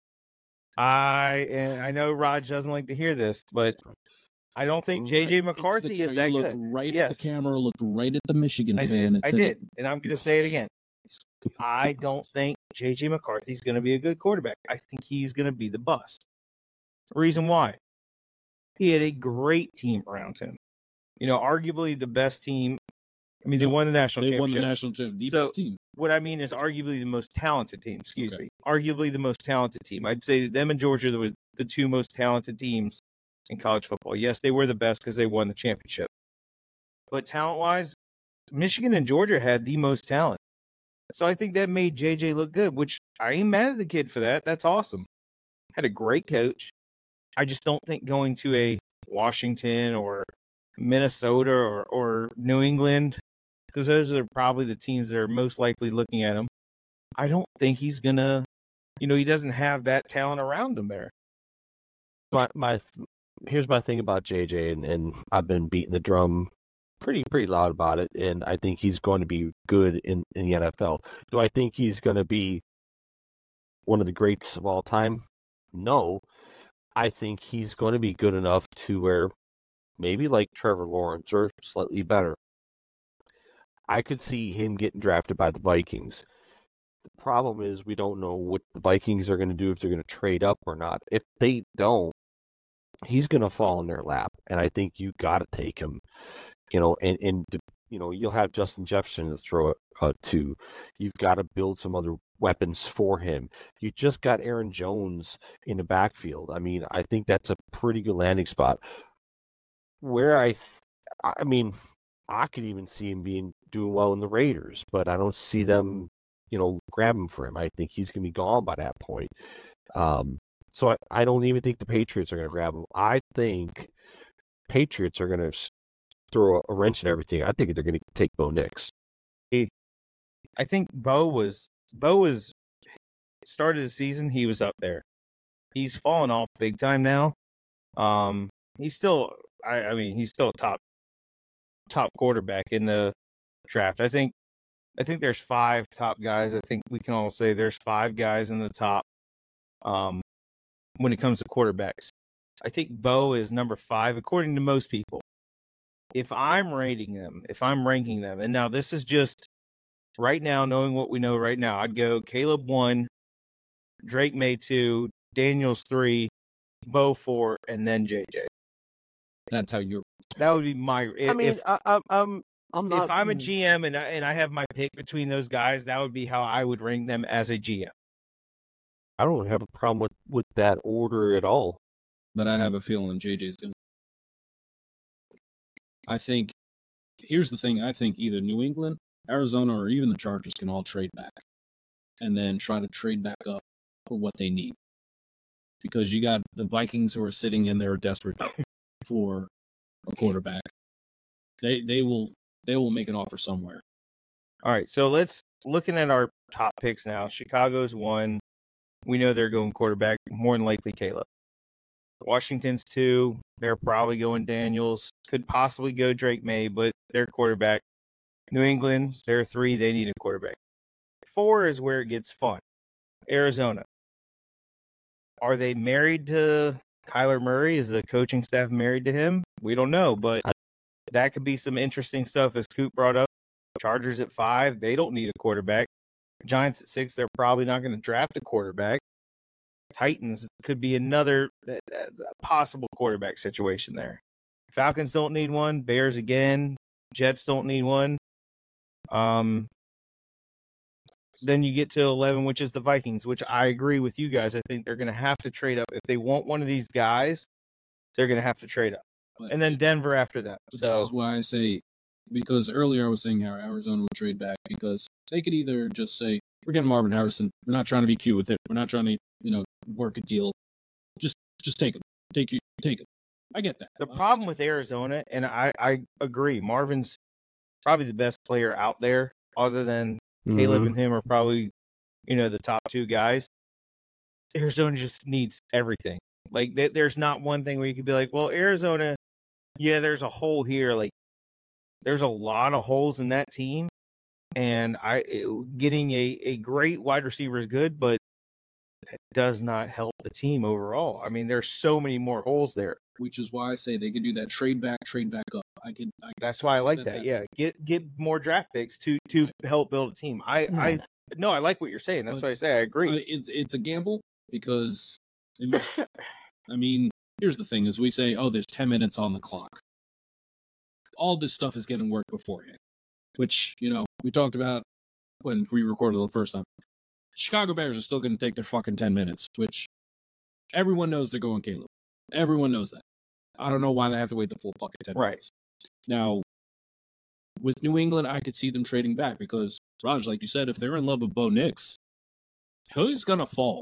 I and I know Raj doesn't like to hear this, but I don't think J J McCarthy is that you looked good. right Yes. at the camera, looked right at the Michigan I fan. did. and I said, did. And I'm going to say it again. I don't think J J McCarthy is going to be a good quarterback. I think he's going to be the bust. Reason why? He had a great team around him. You know, arguably the best team. I mean, they No, won the national They won the championship. national championship. The So- best team. What I mean is arguably the most talented team. Excuse Okay. me. Arguably the most talented team. I'd say them and Georgia were the two most talented teams in college football. Yes, they were the best because they won the championship. But talent-wise, Michigan and Georgia had the most talent. So I think that made J J look good, which I ain't mad at the kid for that. That's awesome. Had a great coach. I just don't think going to a Washington or Minnesota or, or New England, because those are probably the teams that are most likely looking at him. I don't think he's going to, you know, he doesn't have that talent around him there. My my here's my thing about J J, and, and I've been beating the drum pretty pretty loud about it, and I think he's going to be good in, in the N F L. Do I think he's going to be one of the greats of all time? No. I think he's going to be good enough to where maybe like Trevor Lawrence or slightly better. I could see him getting drafted by the Vikings. The problem is we don't know what the Vikings are going to do, if they're going to trade up or not. If they don't, he's going to fall in their lap, and I think you got to take him. You know, and and you know you'll have Justin Jefferson to throw it uh, to. You've got to build some other weapons for him. You just got Aaron Jones in the backfield. I mean, I think that's a pretty good landing spot. Where I, th- I mean, I could even see him being doing well in the Raiders, but I don't see them, you know, grabbing for him. I think he's going to be gone by that point. Um, so I, I don't even think the Patriots are going to grab him. I think Patriots are going to throw a wrench in everything. I think they're going to take Bo Nix. I think Bo was, Bo was, started the season, he was up there. He's fallen off big time now. Um, he's still, I, I mean, he's still a top, top quarterback in the draft. I think, I think there's five top guys. I think we can all say there's five guys in the top. Um, when it comes to quarterbacks, I think Bo is number five according to most people. If I'm rating them, if I'm ranking them, and now this is just right now, knowing what we know right now, I'd go Caleb one, Drake May two, Daniels three, Bo four, and then J J. That's how you're. That would be my. If, I mean, if, I, I'm I'm I'm not. If I'm a G M and I, and I have my pick between those guys, that would be how I would rank them as a G M. I don't have a problem with, with that order at all. But I have a feeling J J's going to. I think, here's the thing. I think either New England, Arizona, or even the Chargers can all trade back. And then try to trade back up for what they need. Because you got the Vikings who are sitting in there desperate for a quarterback. They they will they will make an offer somewhere. All right, so let's looking at our top picks now. Chicago's one. We know they're going quarterback, more than likely Caleb. Washington's two. They're probably going Daniels. Could possibly go Drake May, but they're quarterback. New England, they're three. They need a quarterback. Four is where it gets fun. Arizona. Are they married to Kyler Murray? Is the coaching staff married to him? We don't know, but that could be some interesting stuff, as Coop brought up. Chargers at five, they don't need a quarterback. Giants at six, they're probably not going to draft a quarterback. Titans could be another uh, possible quarterback situation there. Falcons don't need one. Bears again. Jets don't need one. Um, then you get to eleven, which is the Vikings, which I agree with you guys. I think they're going to have to trade up. If they want one of these guys, they're going to have to trade up. But And then Denver after that. But So this is why I say, because earlier I was saying how Arizona would trade back, because they could either just say, we're getting Marvin Harrison. We're not trying to be cute with it. We're not trying to, you know, work a deal. Just just take him. Take you take him. I get that. the problem with Arizona, and I, I agree, Marvin's probably the best player out there, other than Caleb Mhm. and him are probably, you know, the top two guys. Arizona just needs everything. Like, th- there's not one thing where you could be like, well, Arizona, yeah, there's a hole here. Like, there's a lot of holes in that team. And I it- getting a, a great wide receiver is good, but it does not help the team overall. I mean, there's so many more holes there. which is why I say they could do that trade back, trade back up. I could. I could That's why I see like that. happen. Yeah, get get more draft picks to to help build a team. I I no, I like what you're saying. That's But- why I say I Uh, agree. it's it's a gamble because, it makes- I mean, here's the thing: is we say, oh, there's ten minutes on the clock. All this stuff is getting worked beforehand, which you know we talked about when we recorded the first time. Chicago Bears are still going to take their fucking ten minutes, which everyone knows they're going Caleb. Everyone knows that. I don't know why they have to wait the full fucking ten Right. minutes. Now, with New England, I could see them trading back because, Raj, like you said, if they're in love with Bo Nix, he's going to fall.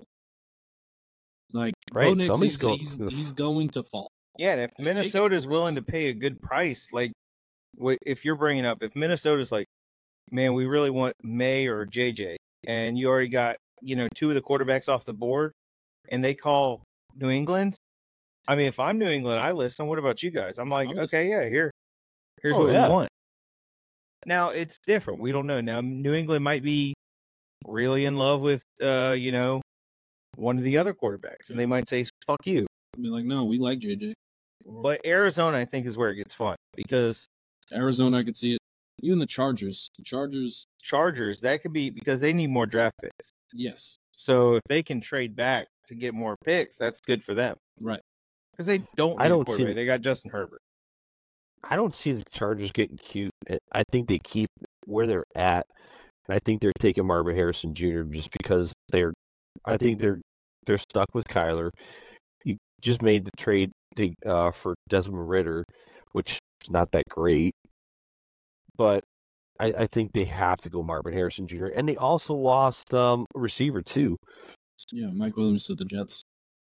Like, Bo Right, Nix, somebody's he's, going- he's, he's going to fall. Yeah, and if They- Minnesota's willing to pay a good price, like what if you're bringing up, if Minnesota's like, man, we really want May or J J, and you already got, you know, two of the quarterbacks off the board, and they call New England. I mean, if I'm New England, I listen. What about you guys? I'm like, I'm okay, yeah, here, here's Oh, what yeah. we want. Now it's different. We don't know. Now New England might be really in love with, uh, you know, one of the other quarterbacks, and they might say, "Fuck you." Be like, no, we like J J. Or But Arizona, I think, is where it gets fun because Arizona, I could see it. Even the Chargers. The Chargers, Chargers, that could be because they need more draft picks. yes, So if they can trade back to get more picks, that's good for them right. because they don't. Need I a don't see quarterback. the- They got Justin Herbert. I don't see the Chargers getting cute. I think they keep where they're at, and I think they're taking Marvin Harrison Junior just because they're. I think they're they're stuck with Kyler. You just made the trade to, uh, for Desmond Ritter, which is not that great, but I, I think they have to go Marvin Harrison Junior And they also lost um, a receiver too. Yeah, Mike Williams to the Jets.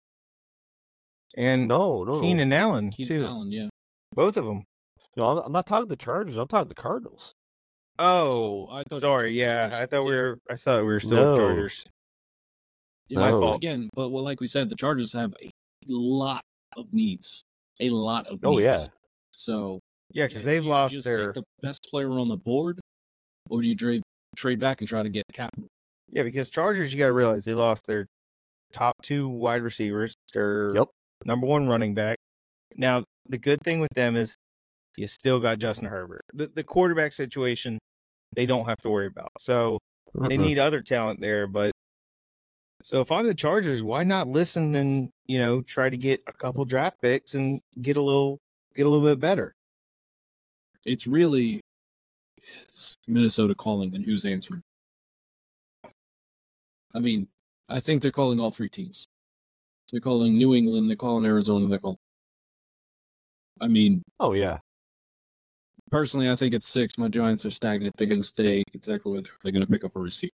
And No, no, no. Keenan Allen Keenan too. Allen, yeah. Both of them. No, I'm- I'm not talking the Chargers. I'm talking the Cardinals. Oh, I thought you sorry. were talking Yeah, Chargers. I thought we Yeah. were. I thought we were still No. with Chargers. Yeah, My No. fault. Again, but well, like we said, the Chargers have a lot of needs. A lot of Oh, needs. yeah. So Yeah, because do they've you lost just their. take the best player on the board, or do you trade trade back and try to get capital? Yeah, because Chargers, you got to realize they lost their top two wide receivers, their Yep. number one running back. Now, the good thing with them is you still got Justin Herbert. The, the quarterback situation, they don't have to worry about. So they Mm-mm. need other talent there. But so if I'm the Chargers, why not listen and, you know, try to get a couple draft picks and get a little, get a little bit better? It's really Is Minnesota calling and who's answering? I mean, I think they're calling all three teams. They're calling New England, they're calling Arizona, they're calling. I mean, Oh yeah. personally, I think it's six. My Giants are stagnant. They're going to stay exactly where they're going to pick up a receiver.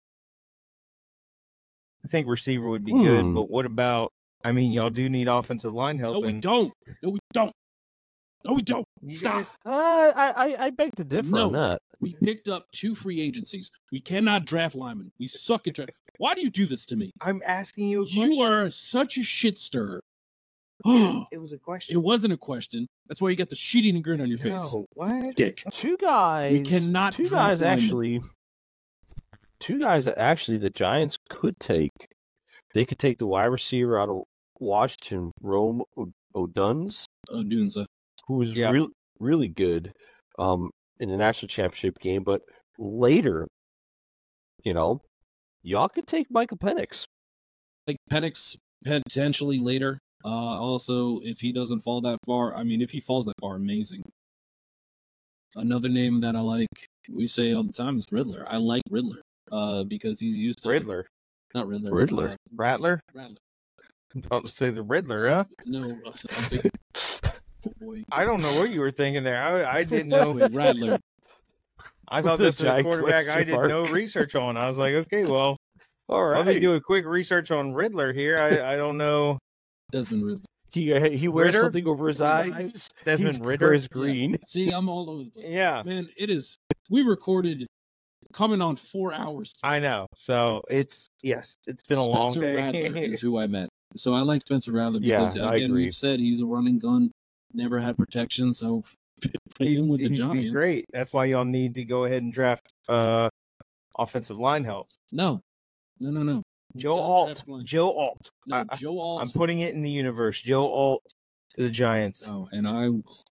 I think receiver would be Hmm. good, but what about? I mean, y'all do need offensive line help. No, we and don't. No, we don't. No, we don't. you Stop. guys- Uh, I, I I beg to differ on No. that. We picked up two free agencies. We cannot draft linemen. We suck at draft. Why do you do this to me? I'm asking you a question. You are such a shit stirrer. it It was a question. wasn't a question. That's why you got the shit-eating grin on your face. No, what? Dick. Two guys. We cannot Two draft guys linemen. actually. Two guys that actually the Giants could take. They could take the wide receiver out of Washington, Rome O- Oduns, Oh, doing so. who was Yeah. real, really good um, in the national championship game. But later, you know, y'all could take Michael Penix. Like Penix potentially later. Uh, also, if he doesn't fall that far, I mean, if he falls that far, amazing. Another name that I like, we say all the time, is Riddler. I like Riddler uh, because he's used to Riddler, not Riddler, Riddler. uh, Rattler. Rattler. I'm about to say the Riddler, huh? No, I'm thinking. Oh boy, I don't know what you were thinking there. I, I didn't know. Wait, Rattler. I With thought the this was a giant quarterback I question did no mark. research on. I was like, okay, well, All let me right. do a quick research on Riddler here. I, I don't know. Desmond Riddler. He uh, he wears Ritter? something over his eyes. Desmond He's Ritter? Chris Green. See, I'm all over the place. Yeah, Man, it is. We recorded coming on four hours. I know. So it's yes, it's been a long Spencer day. Rattler is who I met. So I like Spencer Rattler Yeah, because, I again, agree. you said he's a running gun, never had protection. So put him with the He'd be Giants. great. That's why y'all need to go ahead and draft uh offensive line help. No, no, no, no. Joe Don't Alt. draft line. Joe Alt. No, I- I- Joe Alt. I'm putting it in the universe. Joe Alt to the Giants. Oh, and I.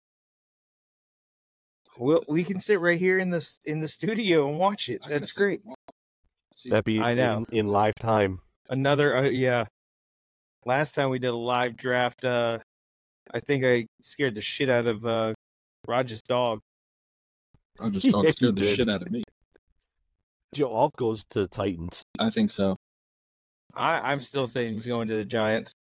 We'll, we can sit right here in the in the studio and watch it. I gotta That's say, great. See, That'd be I know. in, in lifetime. Another, uh, yeah. Last time we did a live draft, uh, I think I scared the shit out of uh, Roger's dog. I just Yeah, talk you scared the did. shit out of me. Joe Alt goes to the Titans. I think so. I, I'm still saying he's going to the Giants.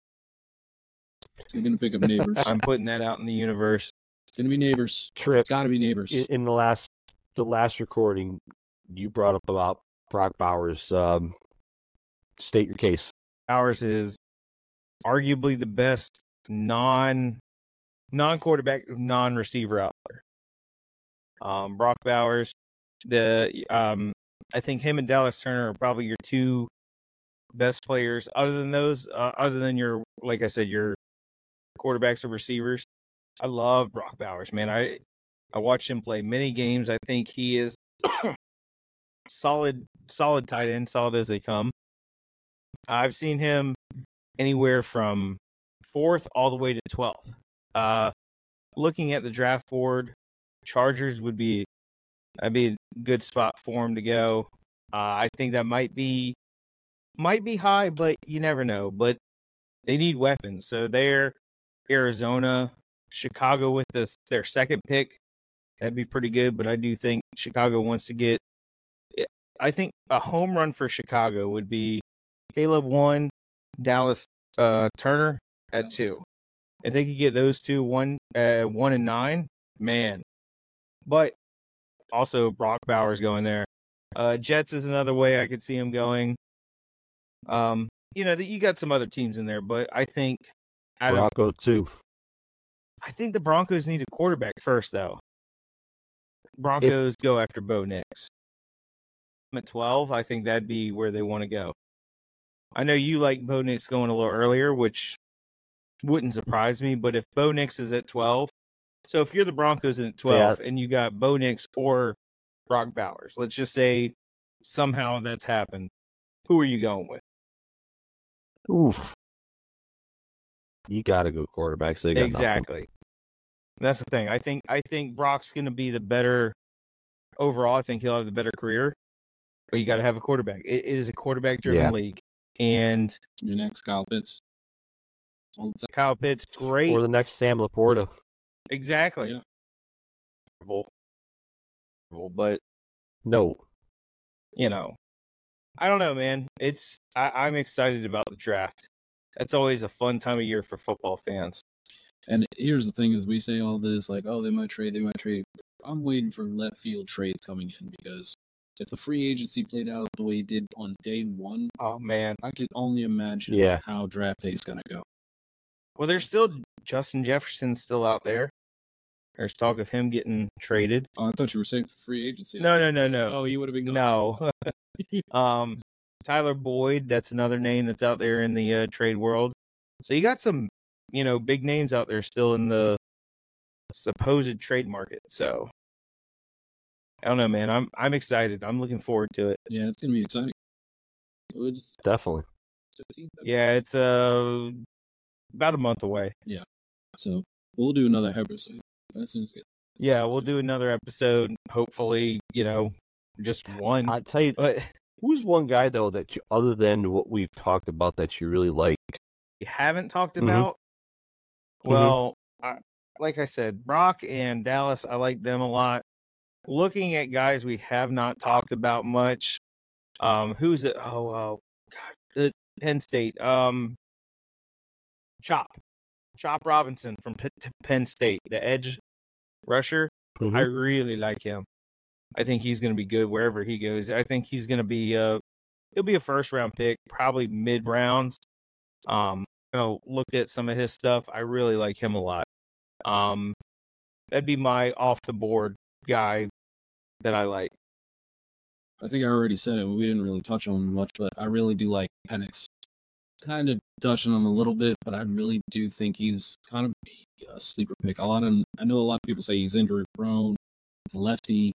He's gonna pick up neighbors. It's I'm putting that out in the universe. gonna be neighbors. Trip. It's got to be neighbors. In, in the last the last recording, you brought up about Brock Bowers. Um, state your case. Ours is arguably the best non non quarterback, non receiver out there. Um, Brock Bowers, the um, I think him and Dallas Turner are probably your two best players. Other than those, uh, other than your, like I said, your quarterbacks or receivers. I love Brock Bowers, man. I I watched him play many games. I think he is solid, solid tight end, solid as they come. I've seen him anywhere from fourth all the way to twelfth. Uh, looking at the draft board, Chargers would be that'd be a good spot for him to go. Uh, I think that might be might be high, but you never know. But they need weapons, so they're Arizona, Chicago with the, their second pick. That'd be pretty good, but I do think Chicago wants to get. I think a home run for Chicago would be Caleb one, Dallas uh, Turner at two. If they could get those two, one, uh, one and nine, man. But also Brock Bowers going there. Uh, Jets is another way I could see him going. Um, you know, you got some other teams in there, but I think out of, Bronco too. I think the Broncos need a quarterback first, though. Broncos go after Bo Nix. At twelve, I think that'd be where they want to go. I know you like Bo Nix going a little earlier, which wouldn't surprise me, but if Bo Nix is at twelve, so if you're the Broncos at twelve and you got Bo Nix or Brock Bowers, let's just say somehow that's happened, who are you going with? Oof. You got to go quarterbacks. They got nothing. Exactly. That's the thing. I think I think Brock's going to be the better overall. I think he'll have the better career, but you got to have a quarterback. It, it is a quarterback-driven Yeah. league, and Your next Kyle Pitts. All the time. Kyle Pitts, great. Or the next Sam Laporta. Exactly. Yeah. But No. You know, I don't know, man. It's I, I'm excited about the draft. That's always a fun time of year for football fans. And here's the thing: is we say all this like, oh, they might trade, they might trade. I'm waiting for left field trades coming in because if the free agency played out the way it did on day one, Oh man. I could only imagine Yeah. how draft day is gonna go. Well, there's still Justin Jefferson's still out there. There's talk of him getting traded. Oh, I thought you were saying free agency. No, no, no, no. Oh, he would have been gone. No. um, Tyler Boyd, that's another name that's out there in the uh, trade world. So you got some, you know, big names out there still in the supposed trade market. So I don't know, man. I'm I'm excited. I'm looking forward to it. Yeah, it's gonna be exciting. We'll just Definitely. fifteen. Yeah, it's uh about a month away. So we'll do another episode as soon as we get. Yeah, we'll do another episode. Hopefully, you know, just one. I tell you, But who's one guy though that you, other than what we've talked about, that you really like? you haven't talked Mhm. about. Mhm. Well, I, like I said, Brock and Dallas, I like them a lot. Looking at guys we have not talked about much. Um, who's it? Oh, oh, God, the Penn State. Um, Chop, Chop Robinson from P- t- Penn State, the edge rusher. Mhm. I really like him. I think he's going to be good wherever he goes. I think he's going to be uh, he'll be a first round pick, probably mid rounds. Um, you know, looked at some of his stuff. I really like him a lot. Um, that'd be my off the board guy that I like. I think I already said it. We didn't really touch on him much, but I really do like Penix. Kind of touching on him a little bit, but I really do think he's kind of a sleeper pick. A lot of I know a lot of people say he's injury prone, lefty.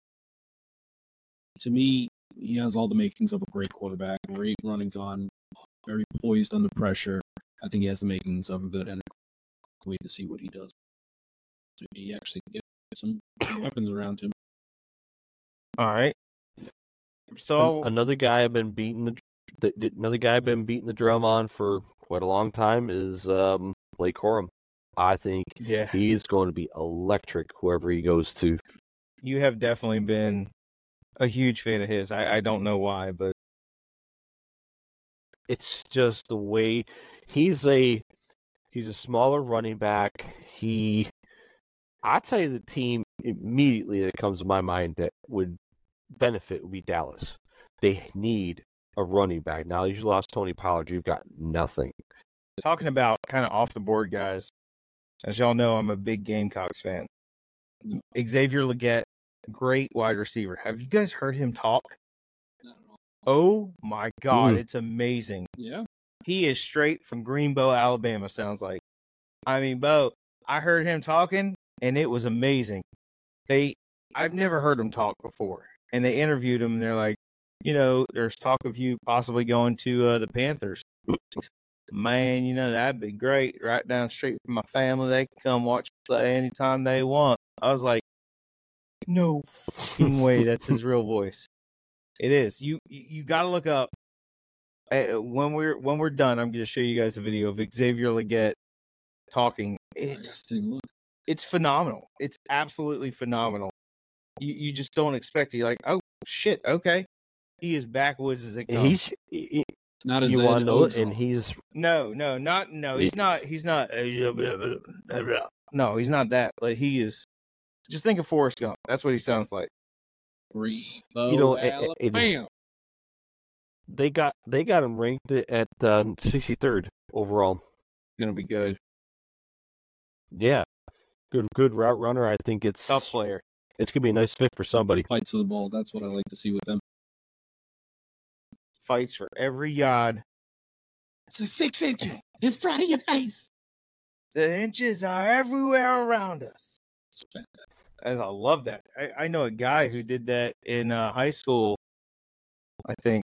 To me, he has all the makings of a great quarterback, great running gun, very poised under pressure. I think he has the makings of a good end. Wait to see what he does. He actually get some weapons around him. All right. So An- another guy I've been beating the, the the- another guy I've been beating the drum on for quite a long time is um, Blake Corum. I think yeah, he's going to be electric whoever he goes to. you have definitely been a huge fan of his. I, I don't know why, but It's just the way he's a he's a smaller running back. He, I tell you, the team immediately that comes to my mind that would benefit would be Dallas. They need a running back. Now you lost Tony Pollard, you've got nothing. talking about kind of off the board guys, as y'all know, I'm a big Gamecocks fan. Xavier Legette, great wide receiver. Have you guys heard him talk? Oh my God, Mm. it's amazing. Yeah. He is straight from Greenbow, Alabama, sounds like. I mean, Bo, I heard him talking, and it was amazing. They, I've never heard him talk before, and they interviewed him, and they're like, you know, there's talk of you possibly going to uh, the Panthers. Man, you know, that'd be great. Right down the street from my family. They can come watch play anytime they want. I was like, no fucking way that's his real voice. It is. You you, you got to look up. Uh, when we're when we're done, I'm going to show you guys a video of Xavier Legette talking. It's Take a look. it's phenomenal. It's absolutely phenomenal. You you just don't expect it. You're like, oh shit, okay. He is backwoods as it comes. He's he, Not as you Ed want to know it, Ozol. and he's No, no, not no. He's not. He's not. No, he's not that. But he is. Just think of Forrest Gump. That's what he sounds like. Greenbow, You know, it- it- Alabama. they got they got him ranked at uh, sixty-third overall. Gonna be good. Yeah, good good route runner. I think it's Tough player. it's gonna be a nice fit for somebody. Fights for the ball. That's what I like to see with them. Fights for every yard. It's a six inch in front of your face. The inches are everywhere around us. It's fantastic. As I love that. I, I know a guy who did that in uh, high school. I think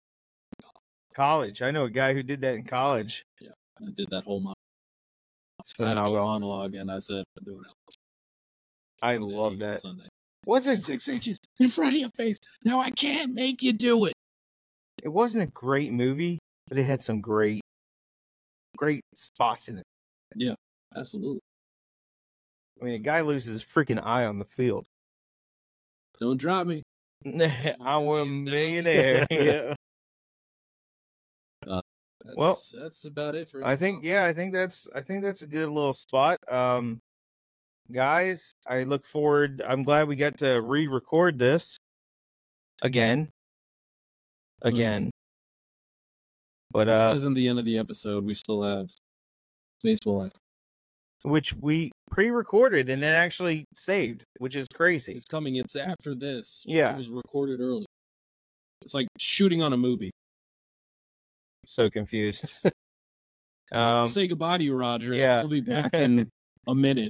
college. I know a guy who did that in college. I did that whole mon- It's that whole phenomenal. monologue, and I said, I'm doing it I love that. Sunday. Was it? Six inches in front of your face. Now I can't make you do it. It wasn't a great movie, but it had some great, great spots in it. Absolutely. I mean, a guy loses his freaking eye on the field. Don't drop me. I'm a millionaire. Yeah. Uh, that's, Well, that's about it for. I think yeah, I think that's I think that's a good little spot. Um, guys, I look forward. I'm glad we got to re-record this again, again. But uh, this isn't the end of the episode. We still have baseball life. which we pre-recorded and then actually saved, which is crazy. It's coming. It's after this. Yeah. It was recorded early. It's like shooting on a movie. So confused. um, Say goodbye to you, Roger. yeah. We'll be back in a minute.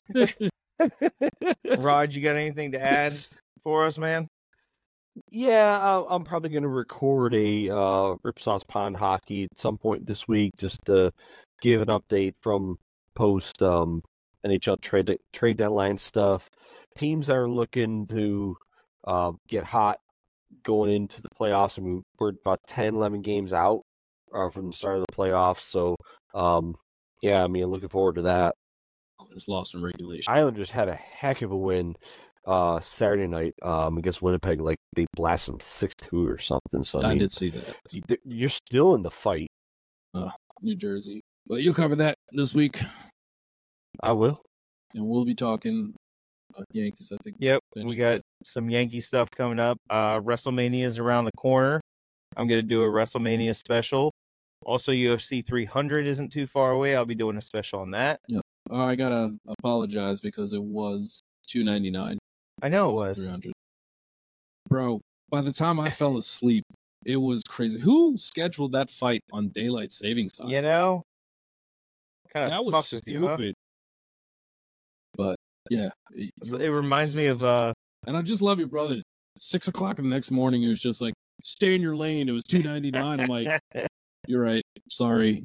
Rod, you got anything to add for us, man? Yeah, I'll, I'm probably going to record a uh, Ripsaws Pond Hockey at some point this week just to give an update from post um, N H L trade trade deadline stuff. Teams are looking to uh, get hot going into the playoffs, and we're about ten, eleven games out uh, from the start of the playoffs. So, um, yeah, I mean, looking forward to that. It's lost in regulation. Islanders had a heck of a win uh, Saturday night um, against Winnipeg. Like, they blasted them six two or something. So, I, I mean, did see that. th- you're still in the fight. Uh, New Jersey. But you'll cover that this week. I will. And we'll be talking about Yankees, I think. Yep, we eventually. got some Yankee stuff coming up. Uh, WrestleMania is around the corner. I'm going to do a WrestleMania special. Also, U F C three hundred isn't too far away. I'll be doing a special on that. Yep. Oh, I gotta apologize because it was two ninety-nine. I know it was. three hundred. Bro, by the time I fell asleep, it was crazy. Who scheduled that fight on daylight savings time? You know? Kind of that was fucks with you, huh? stupid. But yeah, it, It reminds me of uh and I just love your brother. Six o'clock the next morning, it was just like, stay in your lane. It was two ninety-nine. I'm like, you're right. Sorry.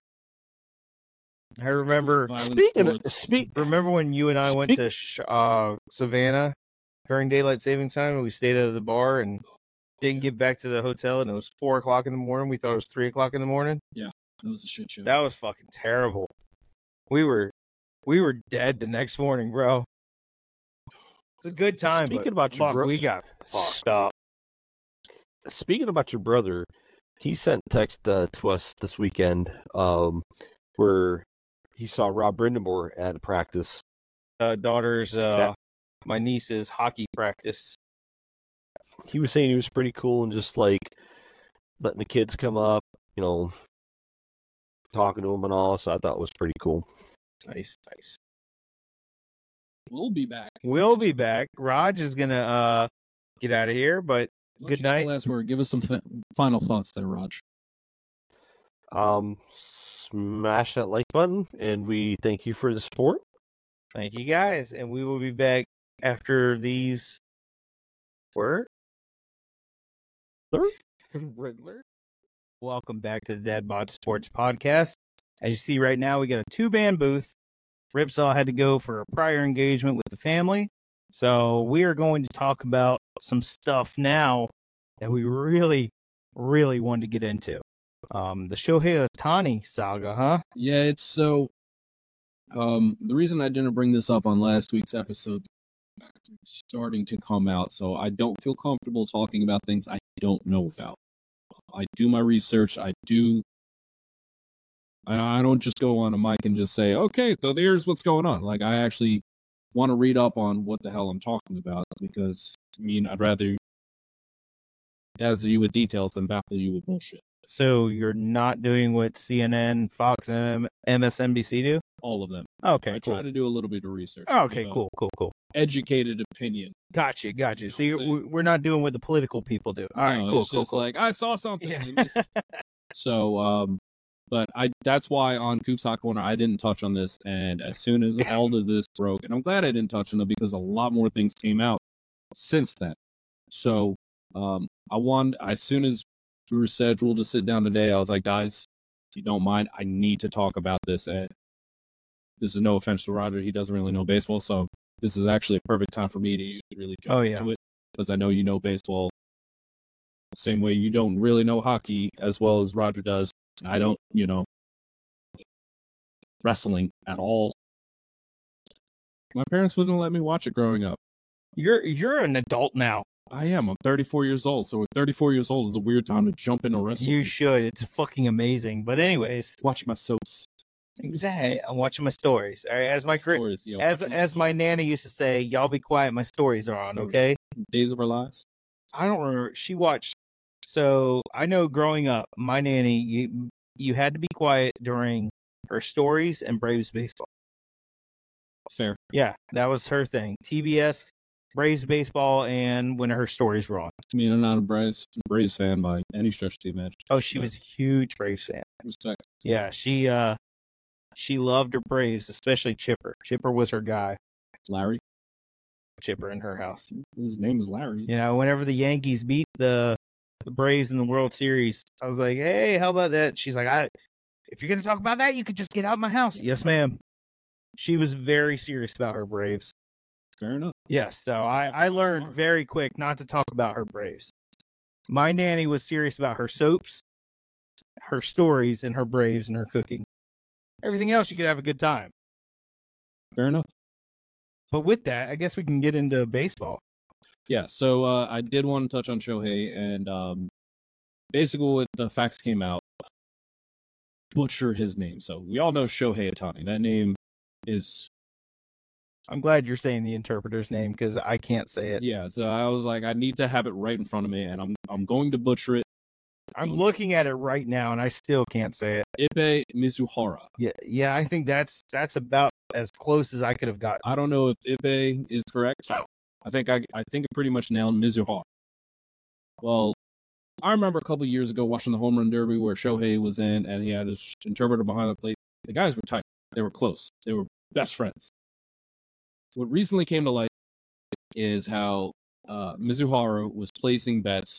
I remember Violent Speaking of, sports. speak, remember when you and I went Speak- to sh- uh Savannah during daylight savings time and we stayed at the bar and didn't get back to the hotel and it was four o'clock in the morning. We thought it was three o'clock in the morning. It was a shit show. That was fucking terrible. We were we were dead the next morning, bro. It's a good time. Speaking but about your fuck, bro- we got fucked up. speaking about your brother, he sent text uh, to us this weekend um, where he saw Rob Brindamore at practice. Uh, daughter's, uh, That- my niece's hockey practice. He was saying he was pretty cool and just like letting the kids come up, you know, talking to them and all. So I thought it was pretty cool. Nice, nice. We'll be back. We'll be back. Raj is gonna uh get out of here, but Why Good don't you night. Last word. Give us some th- final thoughts there, Raj. Um, smash that like button, and we thank you for the support. thank you guys, and we will be back after these. Word. Riddler. Welcome back to the Dadbod Sports Podcast. As you see right now, we got a two-man booth. Ripsaw had to go for a prior engagement with the family. So we are going to talk about some stuff now that we really, really wanted to get into. Um, the Shohei Ohtani saga, huh? Yeah, it's so. Um, the reason I didn't bring this up on last week's episode is starting to come out, so I don't feel comfortable talking about things I don't know about. I do my research. I do. I, I don't just go on a mic and just say, "Okay, so here's what's going on." Like, I actually want to read up on what the hell I'm talking about because, I mean, I'd rather dazzle you with details than baffle you with bullshit. So you're not doing what C N N, Fox, and M S N B C do? All of them. Okay, I cool. try to do a little bit of research. Okay, Give a cool, cool, cool. Educated opinion. Gotcha, gotcha. So You you're, know what I'm we- we're not doing what the political people do. All right, No, cool, it's cool, just cool. like I saw something. Yeah. and this- so, um, but I that's why on Coops Hot Corner I didn't touch on this, and as soon as all of this broke, and I'm glad I didn't touch on it because a lot more things came out since then. So, um, I want as soon as we were scheduled to sit down today, I was like, guys, if you don't mind, I need to talk about this. And this is no offense to Roger; he doesn't really know baseball, so this is actually a perfect time for me to really jump Oh, yeah. into it because I know you know baseball the same way you don't really know hockey as well as Roger does. I don't, you know, wrestling at all. My parents wouldn't let me watch it growing up. You're you're an adult now. I am. I'm thirty-four years old. So at thirty-four years old is a weird time to jump into wrestling. You should. It's fucking amazing. But anyways, watch my soaps. Exactly. I'm watching my stories. All right, as my cri- Stories, yo. as as my nanny used to say, y'all be quiet. My stories are on. Okay. Days of Our Lives. I don't remember. She watched. So I know growing up, my nanny, you you had to be quiet during her stories and Braves baseball. Fair. Yeah, that was her thing. T B S, Braves baseball, and when her stories were on. I mean, I'm not a Braves Braves fan by any stretch of the imagination. Oh, she was a huge Braves fan. Respect. Yeah, she uh, she loved her Braves, especially Chipper. Chipper was her guy. Larry. Chipper in her house. His name is Larry. You know, whenever the Yankees beat the, the Braves in the World Series, I was like, "Hey, how about that?" She's like, "I, if you're gonna talk about that, you could just get out of my house." Yes, ma'am. She was very serious about her Braves. Fair enough. Yes, so I, I learned very quick not to talk about her Braves. My nanny was serious about her soaps, her stories, and her Braves and her cooking. Everything else, you could have a good time. Fair enough. But with that, I guess we can get into baseball. Yeah, so uh, I did want to touch on Shohei, and um, basically what the facts came out, butcher his name. So we all know Shohei Ohtani. That name is... I'm glad you're saying the interpreter's name, because I can't say it. Yeah, so I was like, I need to have it right in front of me, and I'm I'm going to butcher it. I'm looking at it right now, and I still can't say it. Ippei Mizuhara. Yeah, yeah, I think that's that's about as close as I could have gotten. I don't know if Ippei is correct. I think I I think I pretty much nailed Mizuhara. Well, I remember a couple years ago watching the Home Run Derby where Shohei was in, and he had his interpreter behind the plate. The guys were tight. They were close. They were best friends. What recently came to light is how uh, Mizuhara was placing bets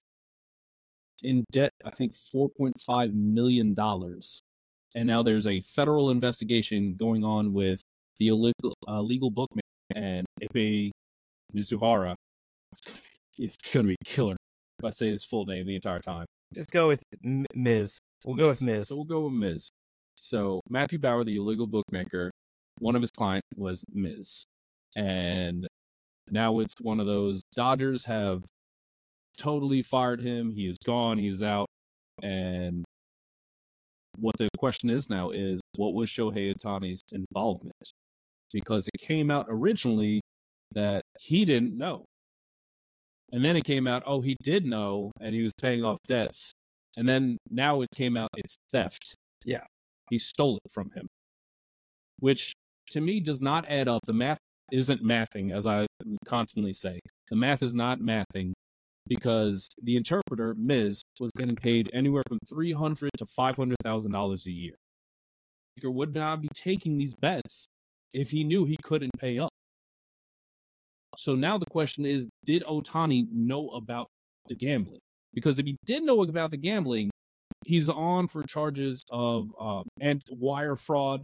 in debt, I think four point five million dollars. And now there's a federal investigation going on with the illegal, uh, legal bookmaker and Ippei Mizuhara. It's going to be killer if I say his full name the entire time. Just go with M- Miz. We'll go with Miz. So we'll go with Miz. So Matthew Bauer, the illegal bookmaker, one of his clients was Miz. And now it's one of those Dodgers have totally fired him. He is gone. He's out. And what the question is now is, what was Shohei Ohtani's involvement? Because it came out originally that he didn't know. And then it came out, oh, he did know, and he was paying off debts. And then now it came out it's theft. Yeah. He stole it from him. Which, to me, does not add up. The math isn't mathing, as I constantly say. The math is not mathing because the interpreter, Miz, was getting paid anywhere from three hundred thousand dollars to five hundred thousand dollars a year. He would not be taking these bets if he knew he couldn't pay up. So now the question is, did Ohtani know about the gambling? Because if he did know about the gambling, he's on for charges of um, and wire fraud.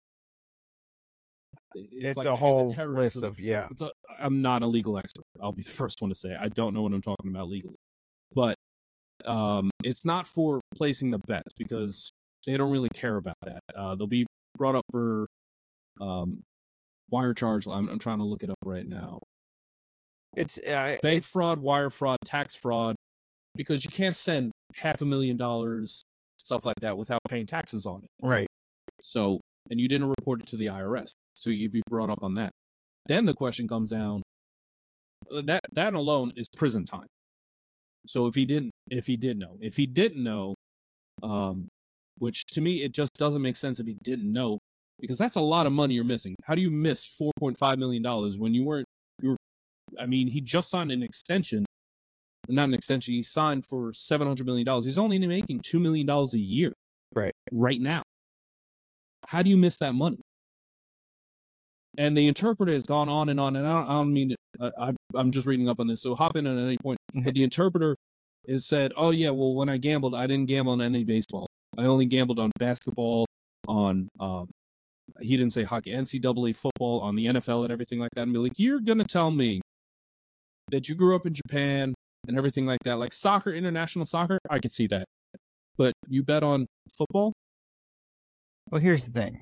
It's, it's like a whole terrorism. list of, yeah. It's a, I'm not a legal expert. I'll be the first one to say I don't know what I'm talking about legally. But um, it's not for placing the bets because they don't really care about that. Uh, they'll be brought up for um, wire charge. I'm, I'm trying to look it up right now. It's uh, bank fraud, wire fraud, tax fraud, because you can't send half a million dollars, stuff like that, without paying taxes on it. Right. So, and you didn't report it to the I R S, so you'd be brought up on that. Then the question comes down, that that alone is prison time. So if he didn't, if he did know, if he didn't know, um, which to me it just doesn't make sense if he didn't know, because that's a lot of money you're missing. How do you miss four point five million dollars when you weren't? You were, I mean, he just signed an extension, not an extension. He signed for seven hundred million dollars. He's only making two million dollars a year, right? Right now. How do you miss that money? And the interpreter has gone on and on, and I don't, I don't mean it. I, I'm just reading up on this, so hop in at any point. But the interpreter has said, oh, yeah, well, when I gambled, I didn't gamble on any baseball. I only gambled on basketball, on, um, he didn't say hockey, N C double A football, on the N F L and everything like that. And be like, you're going to tell me that you grew up in Japan and everything like that. Like soccer, international soccer, I could see that. But you bet on football? Well, here's the thing.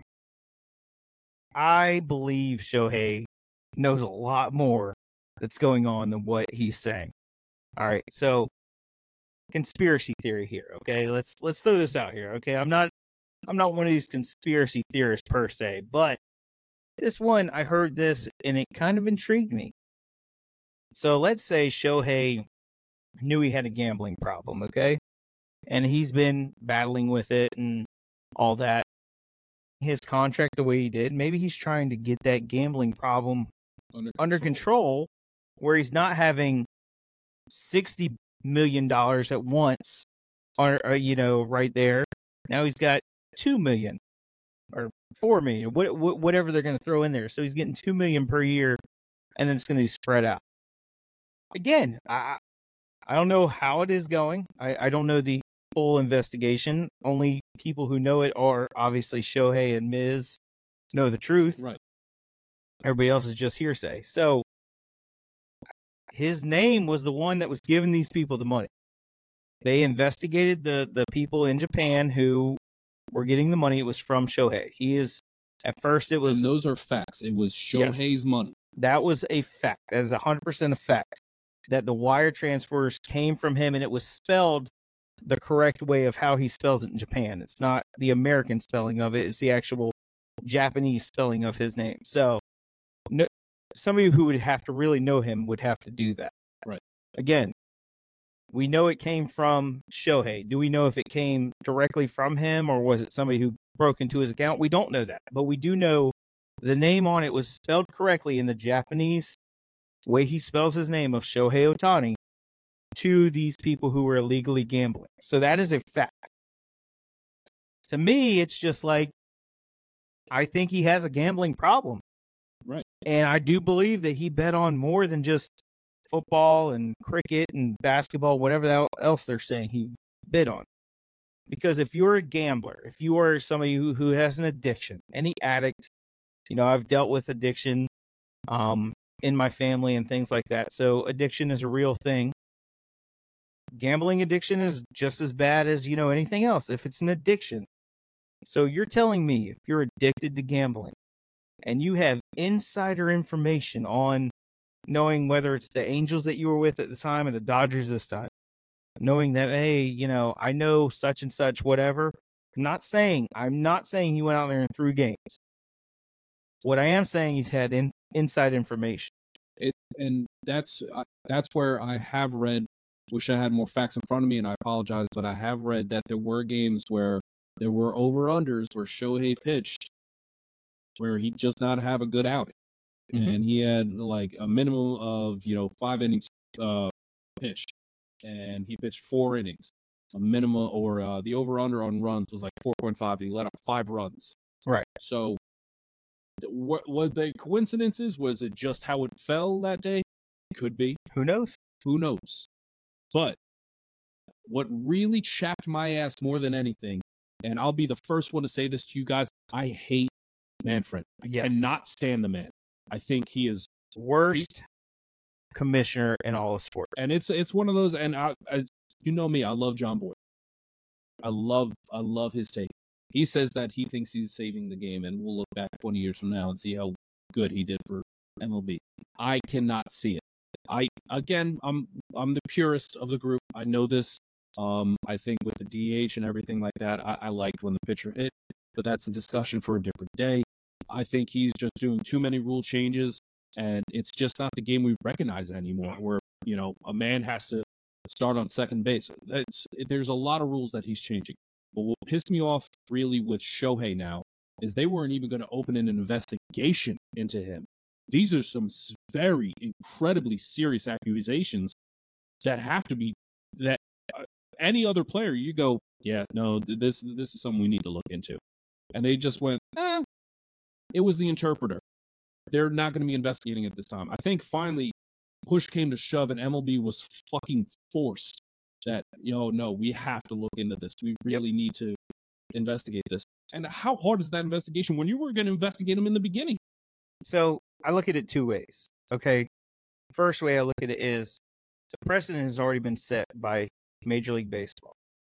I believe Shohei knows a lot more that's going on than what he's saying. All right, so conspiracy theory here. Okay, let's let's throw this out here. Okay, I'm not I'm not one of these conspiracy theorists per se, but this one I heard this and it kind of intrigued me. So let's say Shohei knew he had a gambling problem, okay, and he's been battling with it and all that. His contract the way he did, maybe he's trying to get that gambling problem Under, under control, where he's not having sixty million dollars at once, or, or you know, right there. Now he's got two million or four million, what, what, whatever they're going to throw in there. So he's getting two million per year, and then it's going to be spread out. Again, I I don't know how it is going. I, I don't know the full investigation. Only people who know it are obviously Shohei and Miz know the truth. Right. Everybody else is just hearsay. So his name was the one that was giving these people the money. They investigated the, the people in Japan who were getting the money. It was from Shohei. He is, at first it was... And those are facts. It was Shohei's yes, money. That was a fact. That is one hundred percent a fact. That the wire transfers came from him, and it was spelled the correct way of how he spells it in Japan. It's not the American spelling of it. It's the actual Japanese spelling of his name. So no, somebody who would have to really know him would have to do that. Right. Again, we know it came from Shohei. Do we know if it came directly from him, or was it somebody who broke into his account? We don't know that. But we do know the name on it was spelled correctly in the Japanese way he spells his name of Shohei Ohtani to these people who were illegally gambling. So that is a fact. To me, it's just like, I think he has a gambling problem. Right. And I do believe that he bet on more than just football and cricket and basketball, whatever else they're saying he bid on. Because if you're a gambler, if you are somebody who, who has an addiction, any addict, you know, I've dealt with addiction um, in my family and things like that. So addiction is a real thing. Gambling addiction is just as bad as, you know, anything else if it's an addiction. So you're telling me if you're addicted to gambling and you have insider information on knowing whether it's the Angels that you were with at the time and the Dodgers this time, knowing that, hey, you know, I know such and such, whatever. I'm not saying, I'm not saying he went out there and threw games. What I am saying, he's had in, inside information. It, and that's uh, that's where I have read, wish I had more facts in front of me, and I apologize, but I have read that there were games where there were over-unders where Shohei pitched where he just not have a good outing. Mm-hmm. And he had like a minimum of, you know, five innings uh, pitched, and he pitched four innings. A minimum, or uh, the over-under on runs was like four point five, and he let up five runs. Right. So what, what the coincidence is, was it just how it fell that day? Could be. Who knows? Who knows? But what really chapped my ass more than anything, and I'll be the first one to say this to you guys, I hate Manfred. I yes. cannot stand the man. I think he is worst commissioner in all of sports. And it's it's one of those, and I, I, you know me, I love John Boyd. I love I love his take. He says that he thinks he's saving the game, and we'll look back twenty years from now and see how good he did for M L B. I cannot see it. I again, I'm I'm the purist of the group. I know this. Um, I think with the D H and everything like that, I, I liked when the pitcher hit, but that's a discussion for a different day. I think he's just doing too many rule changes, and it's just not the game we recognize anymore, where, you know, a man has to start on second base. It's, there's a lot of rules that he's changing. But what pissed me off really with Shohei now is they weren't even going to open an investigation into him. These are some very incredibly serious accusations that have to be, that uh, any other player, you go, yeah, no, this this is something we need to look into. And they just went, eh, it was the interpreter. They're not going to be investigating at this time. I think finally push came to shove, and M L B was fucking forced that, you know, no, we have to look into this. We really need to investigate this. And how hard is that investigation when you were going to investigate them in the beginning? So I look at it two ways. Okay. First way I look at it is the precedent has already been set by Major League Baseball.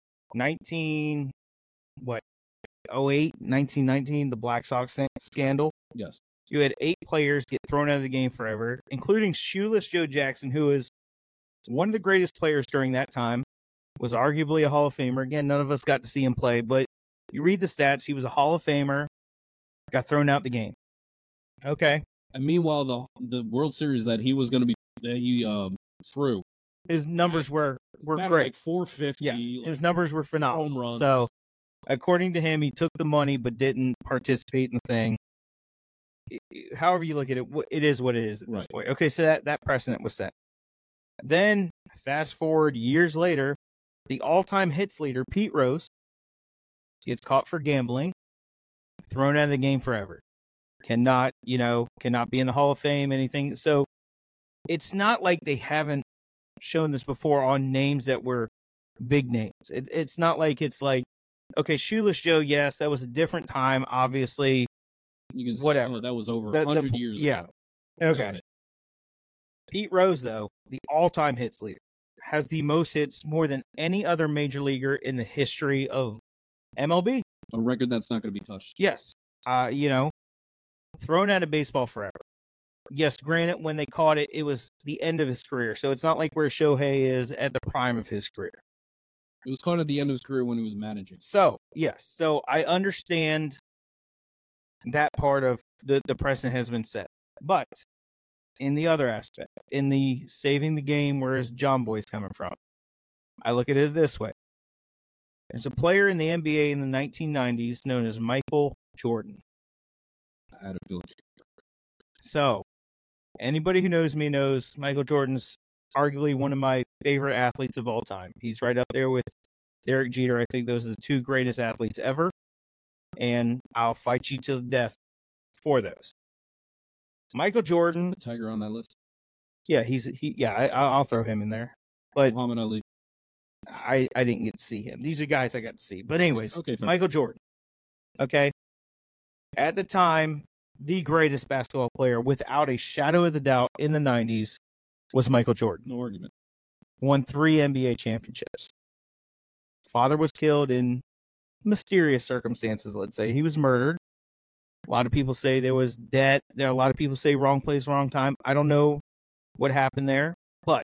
nineteen, what, oh eight, nineteen nineteen, the Black Sox scandal. Yes. You had eight players get thrown out of the game forever, including shoeless Joe Jackson, who is one of the greatest players during that time, was arguably a Hall of Famer. Again, none of us got to see him play, but you read the stats, he was a Hall of Famer, got thrown out the game. Okay. And meanwhile, the the World Series that he was going to be that he um, threw, His numbers were, were batted great. like four fifty. Yeah, like his numbers were phenomenal. home runs. So, according to him, he took the money but didn't participate in the thing. I- However you look at it, wh- it is what it is at this Right. point. Okay, so that, that precedent was set. Then, fast forward years later, the all-time hits leader, Pete Rose, gets caught for gambling, thrown out of the game forever. Cannot, you know, cannot be in the Hall of Fame, anything. So, it's not like they haven't shown this before on names that were big names. It, it's not like it's like, okay, Shoeless Joe, yes, that was a different time, obviously. you can say, whatever. oh, that was over The- a the- hundred years yeah. ago. Okay. Got it. Pete Rose, though, the all-time hits leader, has the most hits more than any other major leaguer in the history of M L B. A record that's not going to be touched. Yes. Uh, you know, thrown out of baseball forever. Yes, granted, when they caught it, it was the end of his career. So it's not like where Shohei is at the prime of his career. It was caught at the end of his career when he was managing. So, yes. So I understand that part of the, the precedent has been set. But in the other aspect, in the saving the game, where is John Boy's coming from? I look at it this way. There's a player in the N B A in the nineteen nineties known as Michael Jordan. I had a feeling. So, anybody who knows me knows Michael Jordan's arguably one of my favorite athletes of all time. He's right up there with Derek Jeter. I think those are the two greatest athletes ever. And I'll fight you to the death for those. Michael Jordan, Tiger on that list. yeah, he's he yeah, I, I'll throw him in there. But Muhammad Ali. I, I didn't get to see him. These are guys I got to see. But anyways, Okay, fair. Michael Jordan. Okay. At the time, the greatest basketball player, without a shadow of the doubt, in the nineties was Michael Jordan. No argument. Won three N B A championships. Father was killed in mysterious circumstances, let's say. He was murdered. A lot of people say there was debt. There are a lot of people say wrong place, wrong time. I don't know what happened there. But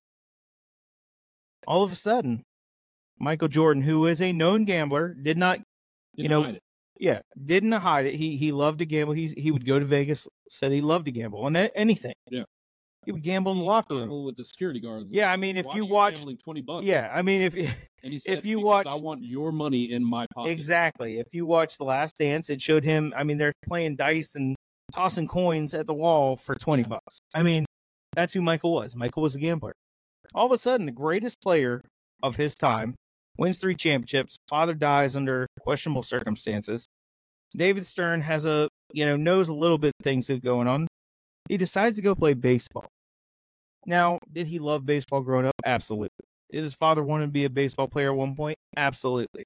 all of a sudden, Michael Jordan, who is a known gambler, did not, you Didn't know, hide it. yeah, didn't hide it. He he loved to gamble. He he would go to Vegas, said he loved to gamble on a- anything. Yeah. He would gamble in the locker room. Gamble with the security guards. Yeah, I mean, if Why you are watch, gambling twenty bucks. yeah, I mean, if And he said, if you "Because watch- I want your money in my pocket. exactly, if you watch The Last Dance, it showed him. I mean, they're playing dice and tossing coins at the wall for twenty bucks. I mean, that's who Michael was. Michael was a gambler. All of a sudden, the greatest player of his time wins three championships. Father dies under questionable circumstances. David Stern has a, you know, knows a little bit of things that are going on. He decides to go play baseball. Now, did he love baseball growing up? Absolutely. Did his father want him to be a baseball player at one point? Absolutely.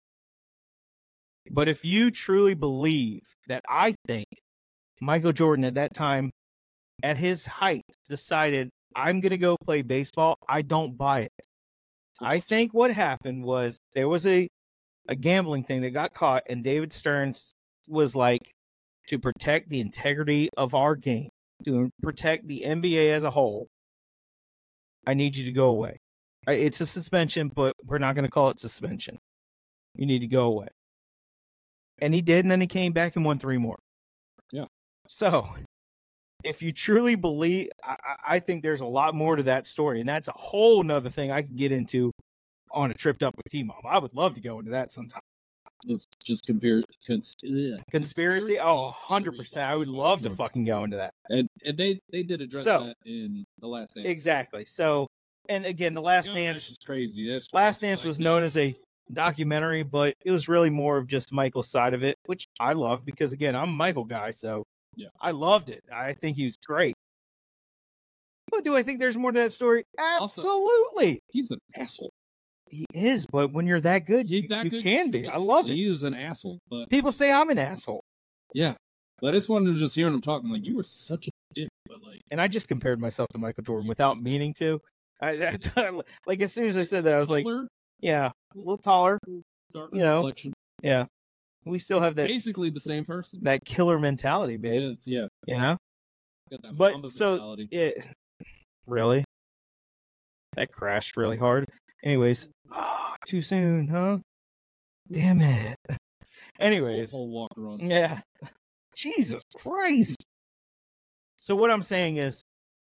But if you truly believe that, I think Michael Jordan at that time, at his height, decided, I'm going to go play baseball, I don't buy it. I think what happened was there was a, a gambling thing that got caught, and David Stearns was like, to protect the integrity of our game, to protect the N B A as a whole, I need you to go away. It's a suspension, but we're not going to call it suspension. You need to go away. And he did, and then he came back and won three more. Yeah. So, if you truly believe, I, I think there's a lot more to that story, and that's a whole nother thing I could get into on a trip up with T-Mom. I would love to go into that sometime. Let's just compare cons- ugh. Conspiracy? Oh, one hundred percent. I would love to fucking go into that. And, and they, they did address So- that in The Last Dance. Exactly. So, and again, The Last Yeah, Dance, That's just crazy. That's Last Dance like- was known as a documentary, but it was really more of just Michael's side of it, which I love because, again, I'm a Michael guy, so Yeah. I loved it. I think he was great. But do I think there's more to that story? Also- Absolutely. He's an asshole. He is, but when you're that good, He's you, that you good. can be. I love it. He is an asshole, but People say I'm an asshole, yeah. But I just wanted to just hear him talking. Like, you were such a dick, but like, and I just compared myself to Michael Jordan without meaning to. I, I- like as soon as I said that, I was like, taller, yeah, a little taller. darker you know, complexion. Yeah, we still have that Basically the same person. that killer mentality, babe. It's- yeah. You know, Got that But, Mamba so- mentality. it really. That crashed really hard. Anyways, oh, too soon, huh? Damn it. Anyways, Whole walk around. yeah. Jesus Christ. So what I'm saying is,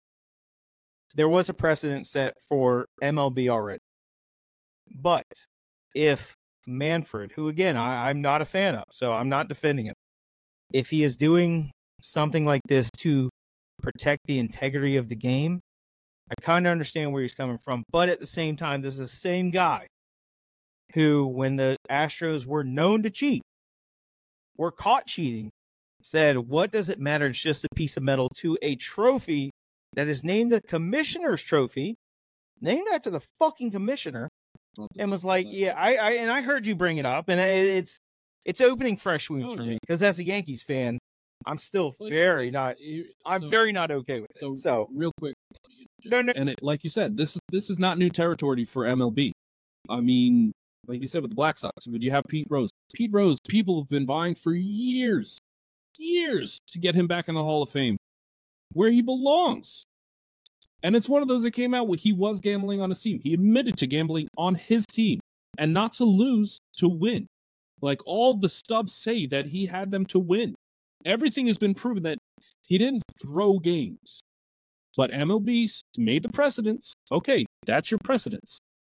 there was a precedent set for M L B already. But if Manfred, who again, I, I'm not a fan of, so I'm not defending him, if he is doing something like this to protect the integrity of the game, I kind of understand where he's coming from. But at the same time, this is the same guy who, when the Astros were known to cheat, were caught cheating, said, what does it matter? It's just a piece of metal to a trophy that is named the Commissioner's Trophy, named after the fucking commissioner, and was like, yeah, I, I and I heard you bring it up, and it, it's it's opening fresh wounds Oh, for yeah. me, because as a Yankees fan, I'm still Like, very not, it- I'm so- very not okay with it. So, So, real quick, No, no. and it, like you said, this is this is not new territory for M L B. I mean, like you said with the Black Sox, but you have Pete Rose. Pete Rose, people have been vying for years, years to get him back in the Hall of Fame, where he belongs. And it's one of those that came out where he was gambling on his team. He admitted to gambling on his team, and not to lose, to win. Like all the stubs say that he had them to win. Everything has been proven that he didn't throw games. But M L B made the precedents. Okay, that's your precedents.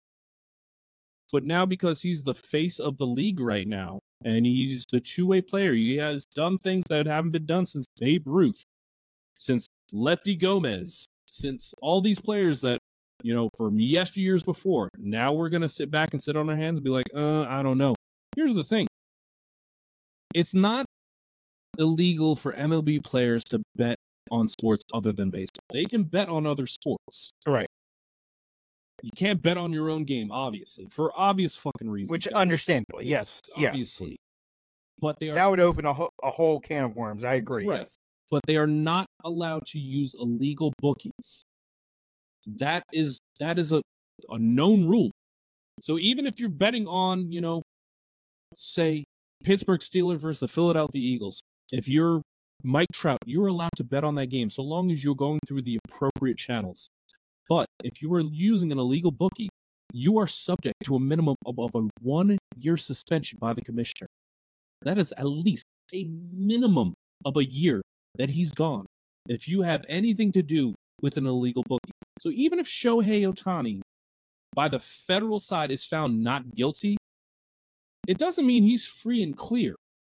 But now, because he's the face of the league right now, and he's the two-way player, he has done things that haven't been done since Babe Ruth, since Lefty Gomez, since all these players that, you know, from yesteryears before. Now we're going to sit back and sit on our hands and be like, uh, I don't know. Here's the thing. It's not illegal for M L B players to bet on sports other than baseball. They can bet on other sports. right. You can't bet on your own game, obviously, for obvious fucking reasons. Which, understandably, yes. Yeah. Obviously. But they are That would open a, ho- a whole can of worms. I agree. Right. Yes. But they are not allowed to use illegal bookies. That is that is a, a known rule. So even if you're betting on, you know, say Pittsburgh Steelers versus the Philadelphia Eagles, if you're Mike Trout, you're allowed to bet on that game so long as you're going through the appropriate channels. But if you are using an illegal bookie, you are subject to a minimum of, of a one-year suspension by the commissioner. That is at least a minimum of a year that he's gone if you have anything to do with an illegal bookie. So even if Shohei Ohtani, by the federal side, is found not guilty, it doesn't mean he's free and clear.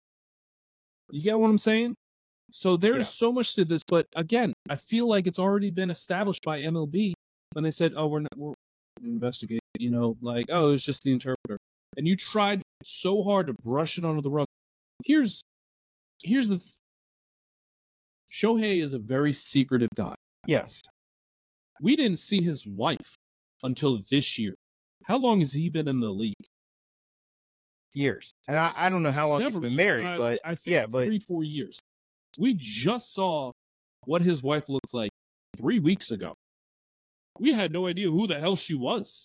You get what I'm saying? So there's Yeah. so much to this, but again, I feel like it's already been established by M L B when they said, "Oh, we're not, we're investigating," you know, like, "Oh, it's just the interpreter," and you tried so hard to brush it under the rug. Here's, here's the. Th- Shohei is a very secretive guy. Yes. We didn't see his wife until this year. How long has he been in the league? Years. And I, I don't know how long he's Never- been married, I- but I think yeah, but three, four years. We just saw what his wife looked like three weeks ago. We had no idea who the hell she was.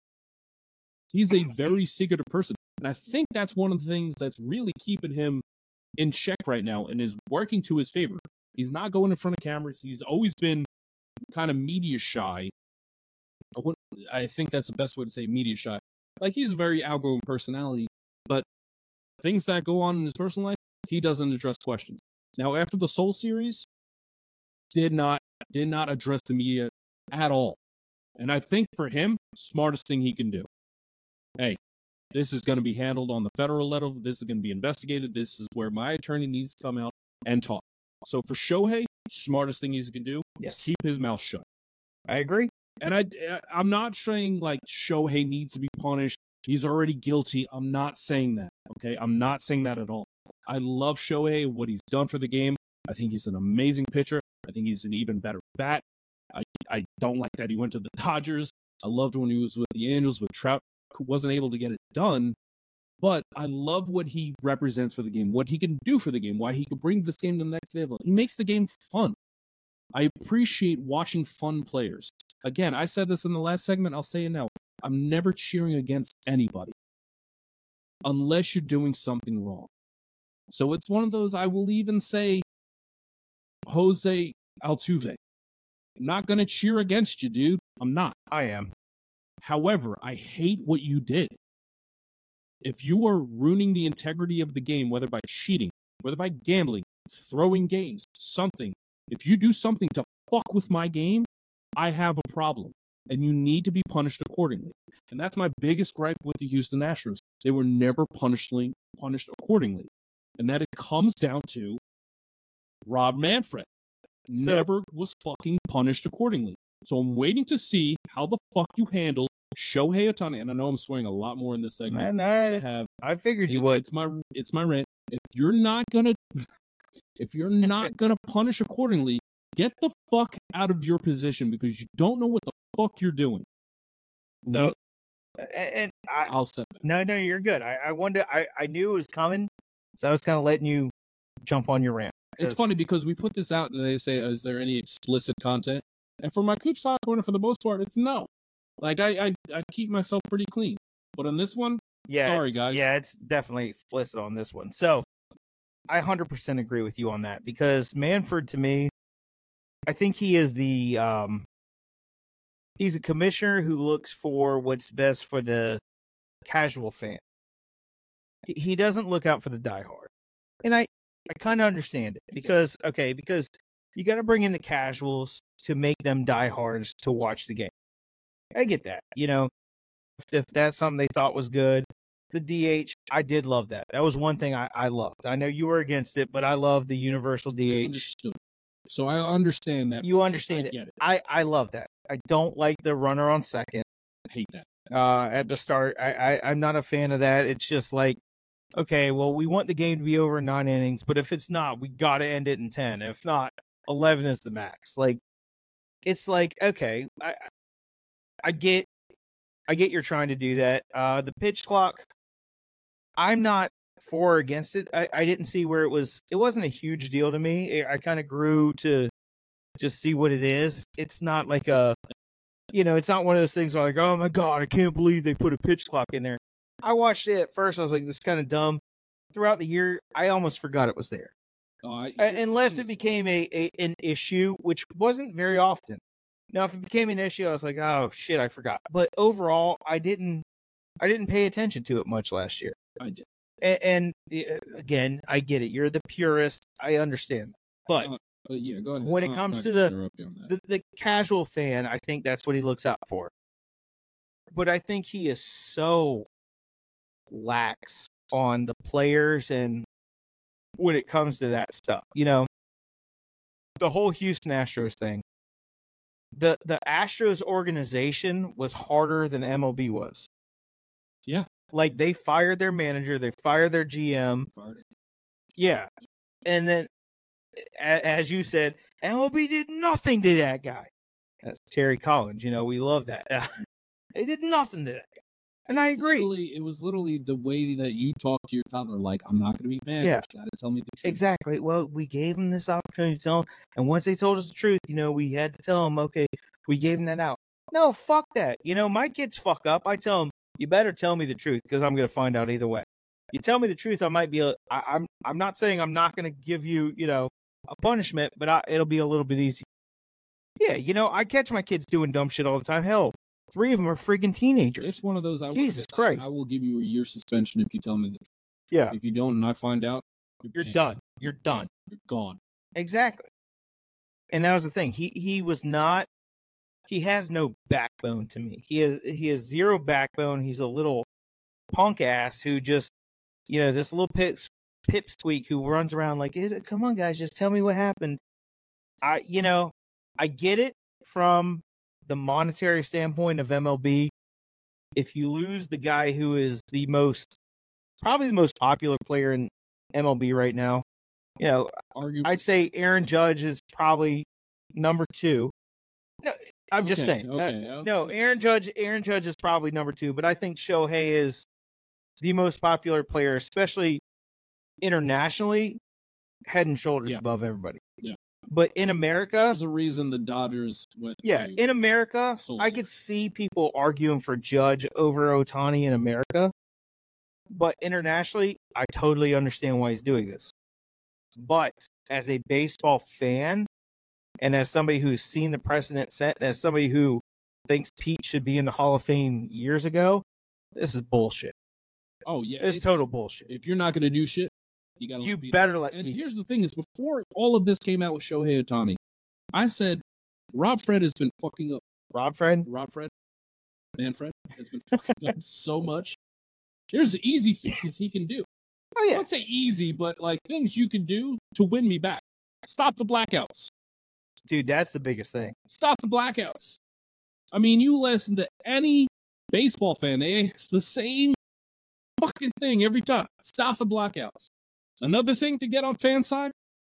He's a very secretive person. And I think that's one of the things that's really keeping him in check right now and is working to his favor. He's not going in front of cameras. He's always been kind of media shy. I, wouldn't, I think that's the best way to say media shy. Like, he's a very outgoing personality, but things that go on in his personal life, he doesn't address questions. Now, after the Soul series, did not did not address the media at all. And I think for him, smartest thing he can do. Hey, this is going to be handled on the federal level. This is going to be investigated. This is where my attorney needs to come out and talk. So for Shohei, smartest thing he can do Yes. is keep his mouth shut. I agree. And I, I'm not saying like Shohei needs to be punished. He's already guilty. I'm not saying that. Okay, I'm not saying that at all. I love Shohei, what he's done for the game. I think he's an amazing pitcher. I think he's an even better bat. I, I don't like that he went to the Dodgers. I loved when he was with the Angels with Trout, who wasn't able to get it done. But I love what he represents for the game, what he can do for the game, why he can bring this game to the next level. He makes the game fun. I appreciate watching fun players. Again, I said this in the last segment. I'll say it now. I'm never cheering against anybody unless you're doing something wrong. So it's one of those, I will even say, Jose Altuve, I'm not going to cheer against you, dude. I'm not. I am. However, I hate what you did. If you are ruining the integrity of the game, whether by cheating, whether by gambling, throwing games, something, if you do something to fuck with my game, I have a problem. And you need to be punished accordingly. And that's my biggest gripe with the Houston Astros. They were never punished, punished accordingly. And that it comes down to Rob Manfred. So, never was fucking punished accordingly. So I'm waiting to see how the fuck you handle Shohei Ohtani. And I know I'm swearing a lot more in this segment. man, I, Have, I figured you it, would. It's my it's my rant. If you're not gonna if you're not gonna punish accordingly, get the fuck out of your position because you don't know what the fuck you're doing. No. And, and I, I'll step back. no, no, you're good. I, I wanted, I, I knew it was coming, so I was kind of letting you jump on your rant. It's funny because we put this out and they say, is there any explicit content? And for my Coop Sock Corner, for the most part, it's no. Like, I, I, I keep myself pretty clean. But on this one, Yeah, sorry, it's- guys. Yeah, it's definitely explicit on this one. So I one hundred percent agree with you on that because Manfred, to me, I think he is the um, he's a commissioner who looks for what's best for the casual fan. He, he doesn't look out for the diehard, and I I kind of understand it because okay, because you got to bring in the casuals to make them diehards to watch the game. I get that, you know, if, if that's something they thought was good. The D H, I did love that. That was one thing I, I loved. I know you were against it, but I love the universal D H. Understood. So I understand that. You understand I it. get it. I, I love that. I don't like the runner on second I hate that. uh, at the start. I, I, I'm not a fan of that. It's just like, okay, well, we want the game to be over in nine innings, but if it's not, we got to end it in ten. If not, eleven is the max. Like, it's like, okay, I, I get, I get you're trying to do that. Uh, the pitch clock, I'm not for or against it. I, I didn't see where it was. It wasn't a huge deal to me. I kind of grew to just see what it is. It's not like a, you know, it's not one of those things where like, oh my God, I can't believe they put a pitch clock in there. I watched it at first. I was like, this is kind of dumb. Throughout the year, I almost forgot it was there. Oh, I, Uh, unless it became a, a an issue, which wasn't very often. Now, if it became an issue, I was like, oh shit, I forgot. But overall, I didn't, I didn't pay attention to it much last year. I did. And, and uh, again, I get it. You're the purist. I understand. But Uh, but yeah, go ahead. when it I'm comes not to gonna the- interrupt you on that. the, the casual fan, I think that's what he looks out for. But I think he is so lax on the players and when it comes to that stuff. You know, the whole Houston Astros thing. The the Astros organization was harder than M L B was. Yeah. Like they fired their manager, they fired their G M. Yeah. And then a- as you said, M L B did nothing to that guy. That's Terry Collins, you know, we love that. They did nothing to that guy. And I agree. Literally, it was literally the way that you talk to your toddler. Like, I'm not going to be mad. Yeah. You got to tell me the truth. Exactly. Well, we gave them this opportunity to tell them. And once they told us the truth, you know, we had to tell them, okay, we gave them that out. No, fuck that. You know, my kids fuck up. I tell them, you better tell me the truth because I'm going to find out either way. You tell me the truth, I might be, a, I, I'm, I'm not saying I'm not going to give you, you know, a punishment, but I, it'll be a little bit easier. Yeah, you know, I catch my kids doing dumb shit all the time. Hell, three of them are freaking teenagers. It's one of those. I Jesus will, Christ. I will give you a year suspension if you tell me the truth. Yeah. If you don't and I find out, You're banned. done. You're done. You're gone. Exactly. And that was the thing. He he was not. He has no backbone to me. He has he has zero backbone. He's a little punk ass who just, you know, this little pip pipsqueak who runs around like, come on guys, just tell me what happened. I you know, I get it from the monetary standpoint of M L B. If you lose the guy who is the most, probably the most popular player in M L B right now, you know, Arguably, I'd say Aaron Judge is probably number two. No, I'm just Okay, saying. okay, Uh, okay. no, Aaron Judge. Aaron Judge is probably number two, but I think Shohei is the most popular player, especially internationally, head and shoulders Yeah. above everybody. Yeah. But in America, there's a reason the Dodgers went. yeah, to- in America, Soul I could see people arguing for Judge over Ohtani in America. But internationally, I totally understand why he's doing this. But as a baseball fan, and as somebody who's seen the precedent set, and as somebody who thinks Pete should be in the Hall of Fame years ago. This is bullshit. Oh yeah, It's, it's total bullshit. If you're not going to do shit, you got to. You better let. And Pete. here's the thing: is before all of this came out with Shohei Ohtani, I said Rob Fred has been fucking up. Rob Fred, Rob Fred, Manfred has been fucking up so much. There's easy fixes he can do. Oh yeah, I don't say easy, but like things you can do to win me back. Stop the blackouts. dude, that's the biggest thing. Stop the blackouts. I mean, you listen to any baseball fan, they ask the same fucking thing every time. Stop the blackouts. Another thing to get on fan side,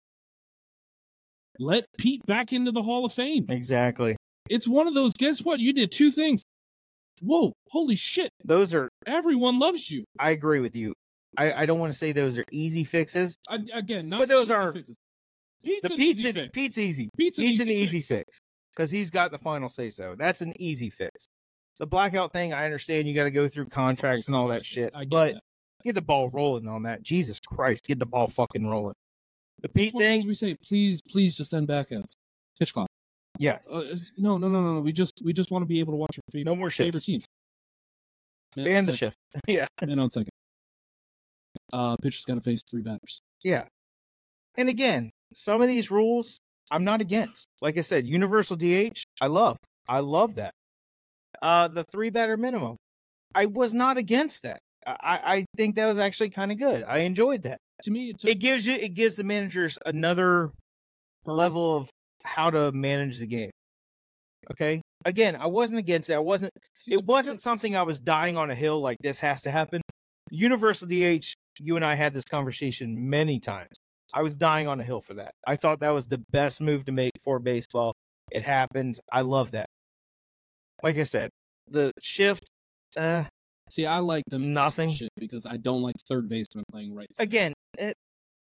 let Pete back into the Hall of Fame. Exactly. It's one of those, guess what? You did two things. Whoa, holy shit. Those are. Everyone loves you. I agree with you. I, I don't want to say those are easy fixes. I, again, not But those easy are- fixes. Pete's The an Pete's easy an- fix. Pete's easy. Pete's an Pete's easy an easy fix. fix because he's got the final say so. That's an easy fix. The blackout thing, I understand you got to go through contracts and all that shit, I get but that. get the ball rolling on that. Jesus Christ, get the ball fucking rolling. The It's Pete one of those thing, we say, please, please just end backouts. Pitch clock. yes. Uh, no, no, no, no, no. We just, we just want to be able to watch our favorite, No more favorite shifts. teams. Man, Ban the second. shift. Yeah, Man on second. Uh, pitcher's got to face three batters. yeah. And again, some of these rules I'm not against. Like I said, universal D H, I love. I love that. Uh, the three batter minimum, I was not against that. I, I think that was actually kind of good. I enjoyed that. To me, it took It gives you, it gives the managers another level of how to manage the game. Okay. Again, I wasn't against it. I wasn't. See, the It wasn't difference- something I was dying on a hill like this has to happen. Universal D H. You and I had this conversation many times. I was dying on a hill for that. I thought that was the best move to make for baseball. It happens. I love that. Like I said, the shift, uh, See, I like them nothing. shit because I don't like third baseman playing right. side. Again, it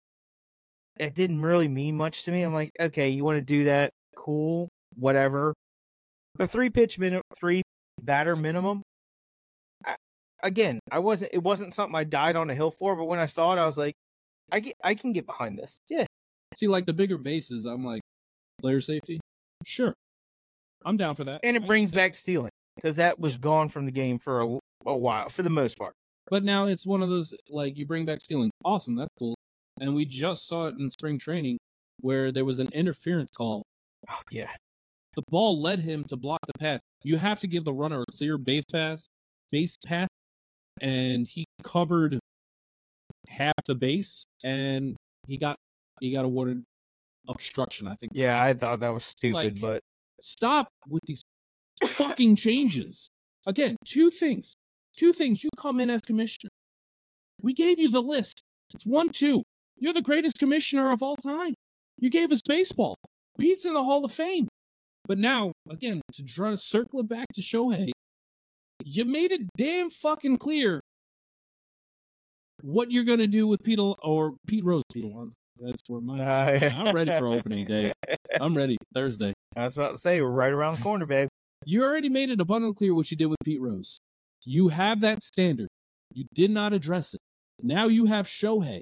it didn't really mean much to me. I'm like, okay, you want to do that? Cool, whatever. The three pitch minimum, three batter minimum. I, again, I wasn't. It wasn't something I died on a hill for. But when I saw it, I was like, I get, I can get behind this. Yeah, See, like the bigger bases, I'm like, player safety? Sure. I'm down for that. and it I- brings back stealing because that was gone from the game for a, a while, for the most part. But now it's one of those, like, you bring back stealing. Awesome, that's cool. And we just saw it in spring training where there was an interference call. Oh yeah, The ball led him to block the path. You have to give the runner a clear base pass, base path, and he covered half the base, and he got he got awarded obstruction. I think. yeah. I thought that was stupid, Like- but Stop with these fucking changes. Again, two things. Two things. You come in as commissioner. We gave you the list. It's one, two. You're the greatest commissioner of all time. You gave us baseball. Pete's in the Hall of Fame. But now, again, to try to circle it back to Shohei, you made it damn fucking clear what you're going to do with Pete Al- or Pete Rose. Pete Alonso. That's where my. I'm ready for opening day. I'm ready. Thursday. I was about to say we're right around the corner, babe. You already made it abundantly clear what you did with Pete Rose. You have that standard. You did not address it. Now you have Shohei.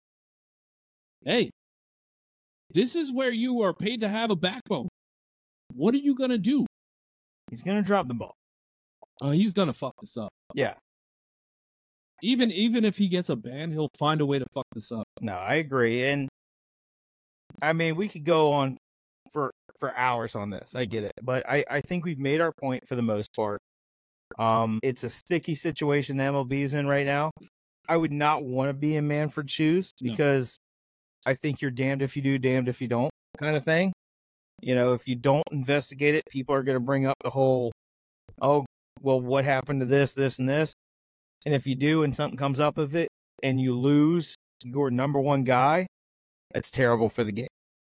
Hey, this is where you are paid to have a backbone. What are you going to do? He's gonna drop the ball. Oh, he's going to fuck this up. Yeah. Even even if he gets a ban, he'll find a way to fuck this up. No, I agree. And I mean, we could go on for for hours on this. I get it. But I, I think we've made our point for the most part. Um, it's a sticky situation the M L B is in right now. I would not want to be in Manfred's shoes No. because I think you're damned if you do, damned if you don't kind of thing. You know, if you don't investigate it, people are going to bring up the whole, oh, well, what happened to this, this, and this? And if you do and something comes up of it and you lose your number one guy, that's terrible for the game.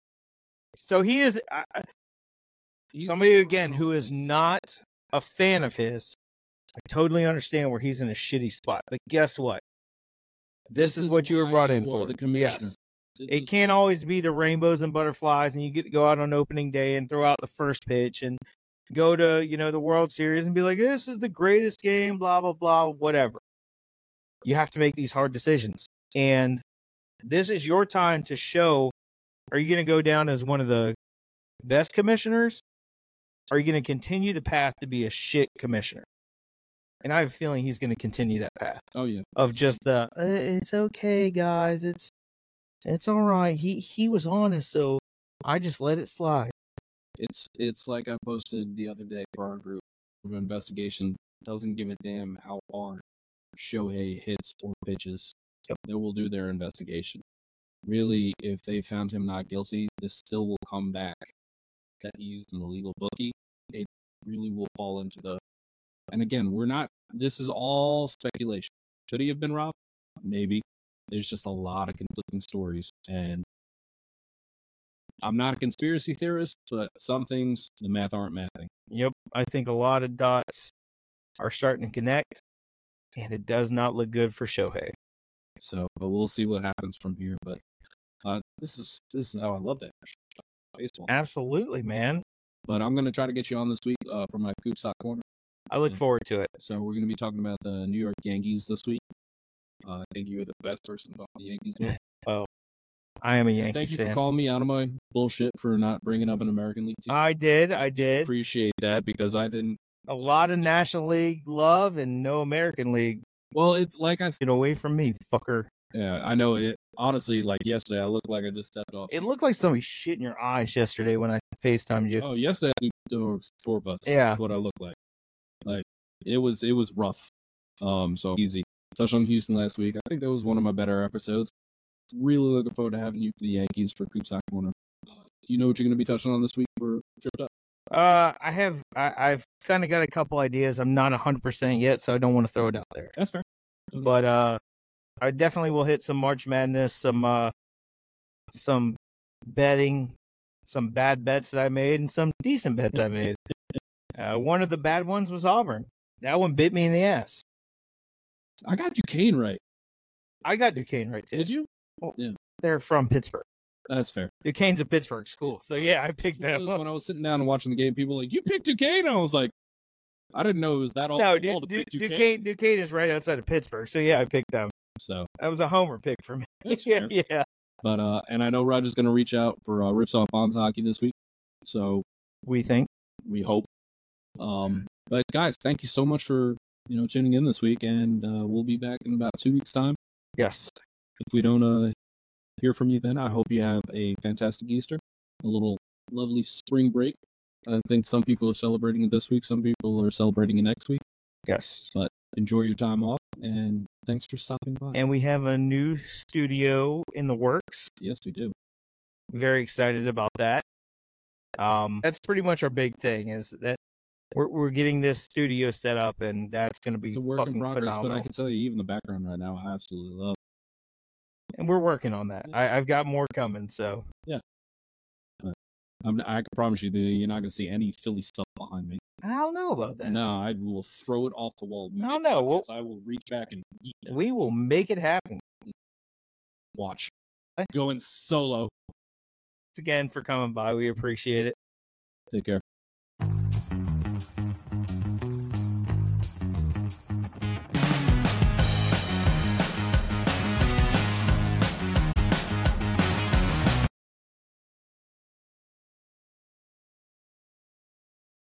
So he is uh, He's- somebody, again, who is not a fan of his. I totally understand where he's in a shitty spot. But guess what? This, is, what you were why brought in you are for. The commissioner. Yes. This It is- can't always be the rainbows and butterflies, and you get to go out on opening day and throw out the first pitch and go to, you know, the World Series and be like, this is the greatest game, blah, blah, blah, whatever. You have to make these hard decisions. And this is your time to show, are you going to go down as one of the best commissioners? are you going to continue the path to be a shit commissioner? And I have a feeling he's going to continue that path Oh yeah. of just the uh, it's okay, guys. It's it's all right. He he was honest, so I just let it slide. It's it's like I posted the other day for our group of investigation. Doesn't give a damn how hard Shohei hits or pitches. Yep. They will do their investigation. Really, if they found him not guilty, this still will come back. That he used an illegal bookie. It really will fall into the. And again, we're not. This is all speculation. Should he have been robbed? Maybe. There's just a lot of conflicting stories, and I'm not a conspiracy theorist, but some things the math aren't mathing. Yep, I think a lot of dots are starting to connect, and it does not look good for Shohei. So, but we'll see what happens from here. But uh, this is this is how I love that baseball. Absolutely, man. But I'm gonna try to get you on this week uh, for my Coop Sock Corner. I look forward to it. So we're gonna be talking about the New York Yankees this week. Uh, I think you're the best person about the Yankees. Well, I am a Yankees Thank you fan. for calling me out of my bullshit for not bringing up an American League team. I did, I did. Appreciate that because I didn't. A lot of National League love and no American League. Well, it's like I said. Get away from me, fucker. Yeah, I know it. Honestly, like yesterday, I looked like I just stepped off. It looked like somebody shit in your eyes yesterday when I FaceTimed you. Oh, yesterday I do tour bus. Yeah. That's what I looked like. Like it was, it was rough. Um, so easy. Touched on Houston last week. I think that was one of my better episodes. Really looking forward to having you for the Yankees for Coop Sock Corner. Uh, you know what you're going to be touching on this week for Tripped Up? Uh, I have, I, I've kind of got a couple ideas. I'm not one hundred percent yet, so I don't want to throw it out there. That's fair. But uh, I definitely will hit some March Madness, some uh, some betting, some bad bets that I made, and some decent bets I made. Uh, one of the bad ones was Auburn. That one bit me in the ass. I got Duquesne right. I got Duquesne right too. Did you? Well, yeah. They're from Pittsburgh. That's fair. Duquesne's a Pittsburgh school, so yeah, I picked them up. When I was sitting down and watching the game, people were like, "You picked Duquesne?" I was like, "I didn't know it was that all." No, all Du- to Du- pick Duquesne. Duquesne, Duquesne is right outside of Pittsburgh, so yeah, I picked them. So that was a homer pick for me. That's yeah, fair. yeah. But uh, and I know Roger's going to reach out for uh, Rips Off Bombs Hockey this week, so we think, we hope. Um, but guys, thank you so much for you know tuning in this week, and uh, we'll be back in about two weeks' time. Yes. If we don't uh, hear from you then, I hope you have a fantastic Easter, a little lovely spring break. I think some people are celebrating it this week, some people are celebrating it next week. Yes. But enjoy your time off, and thanks for stopping by. And we have a new studio in the works. Yes, we do. Very excited about that. Um, that's pretty much our big thing is that we're we're getting this studio set up, and that's going to be It's a work in fucking progress, phenomenal. but I can tell you, even the background right now, I absolutely love. And we're working on that. I, I've got more coming, so yeah. But I'm, I can promise you that you're not going to see any Philly stuff behind me. I don't know about that. No, I will throw it off the wall. No, no, we'll, I will reach back and eat it. We will make it happen. Watch. Going solo. Thanks again for coming by. We appreciate it. Take care.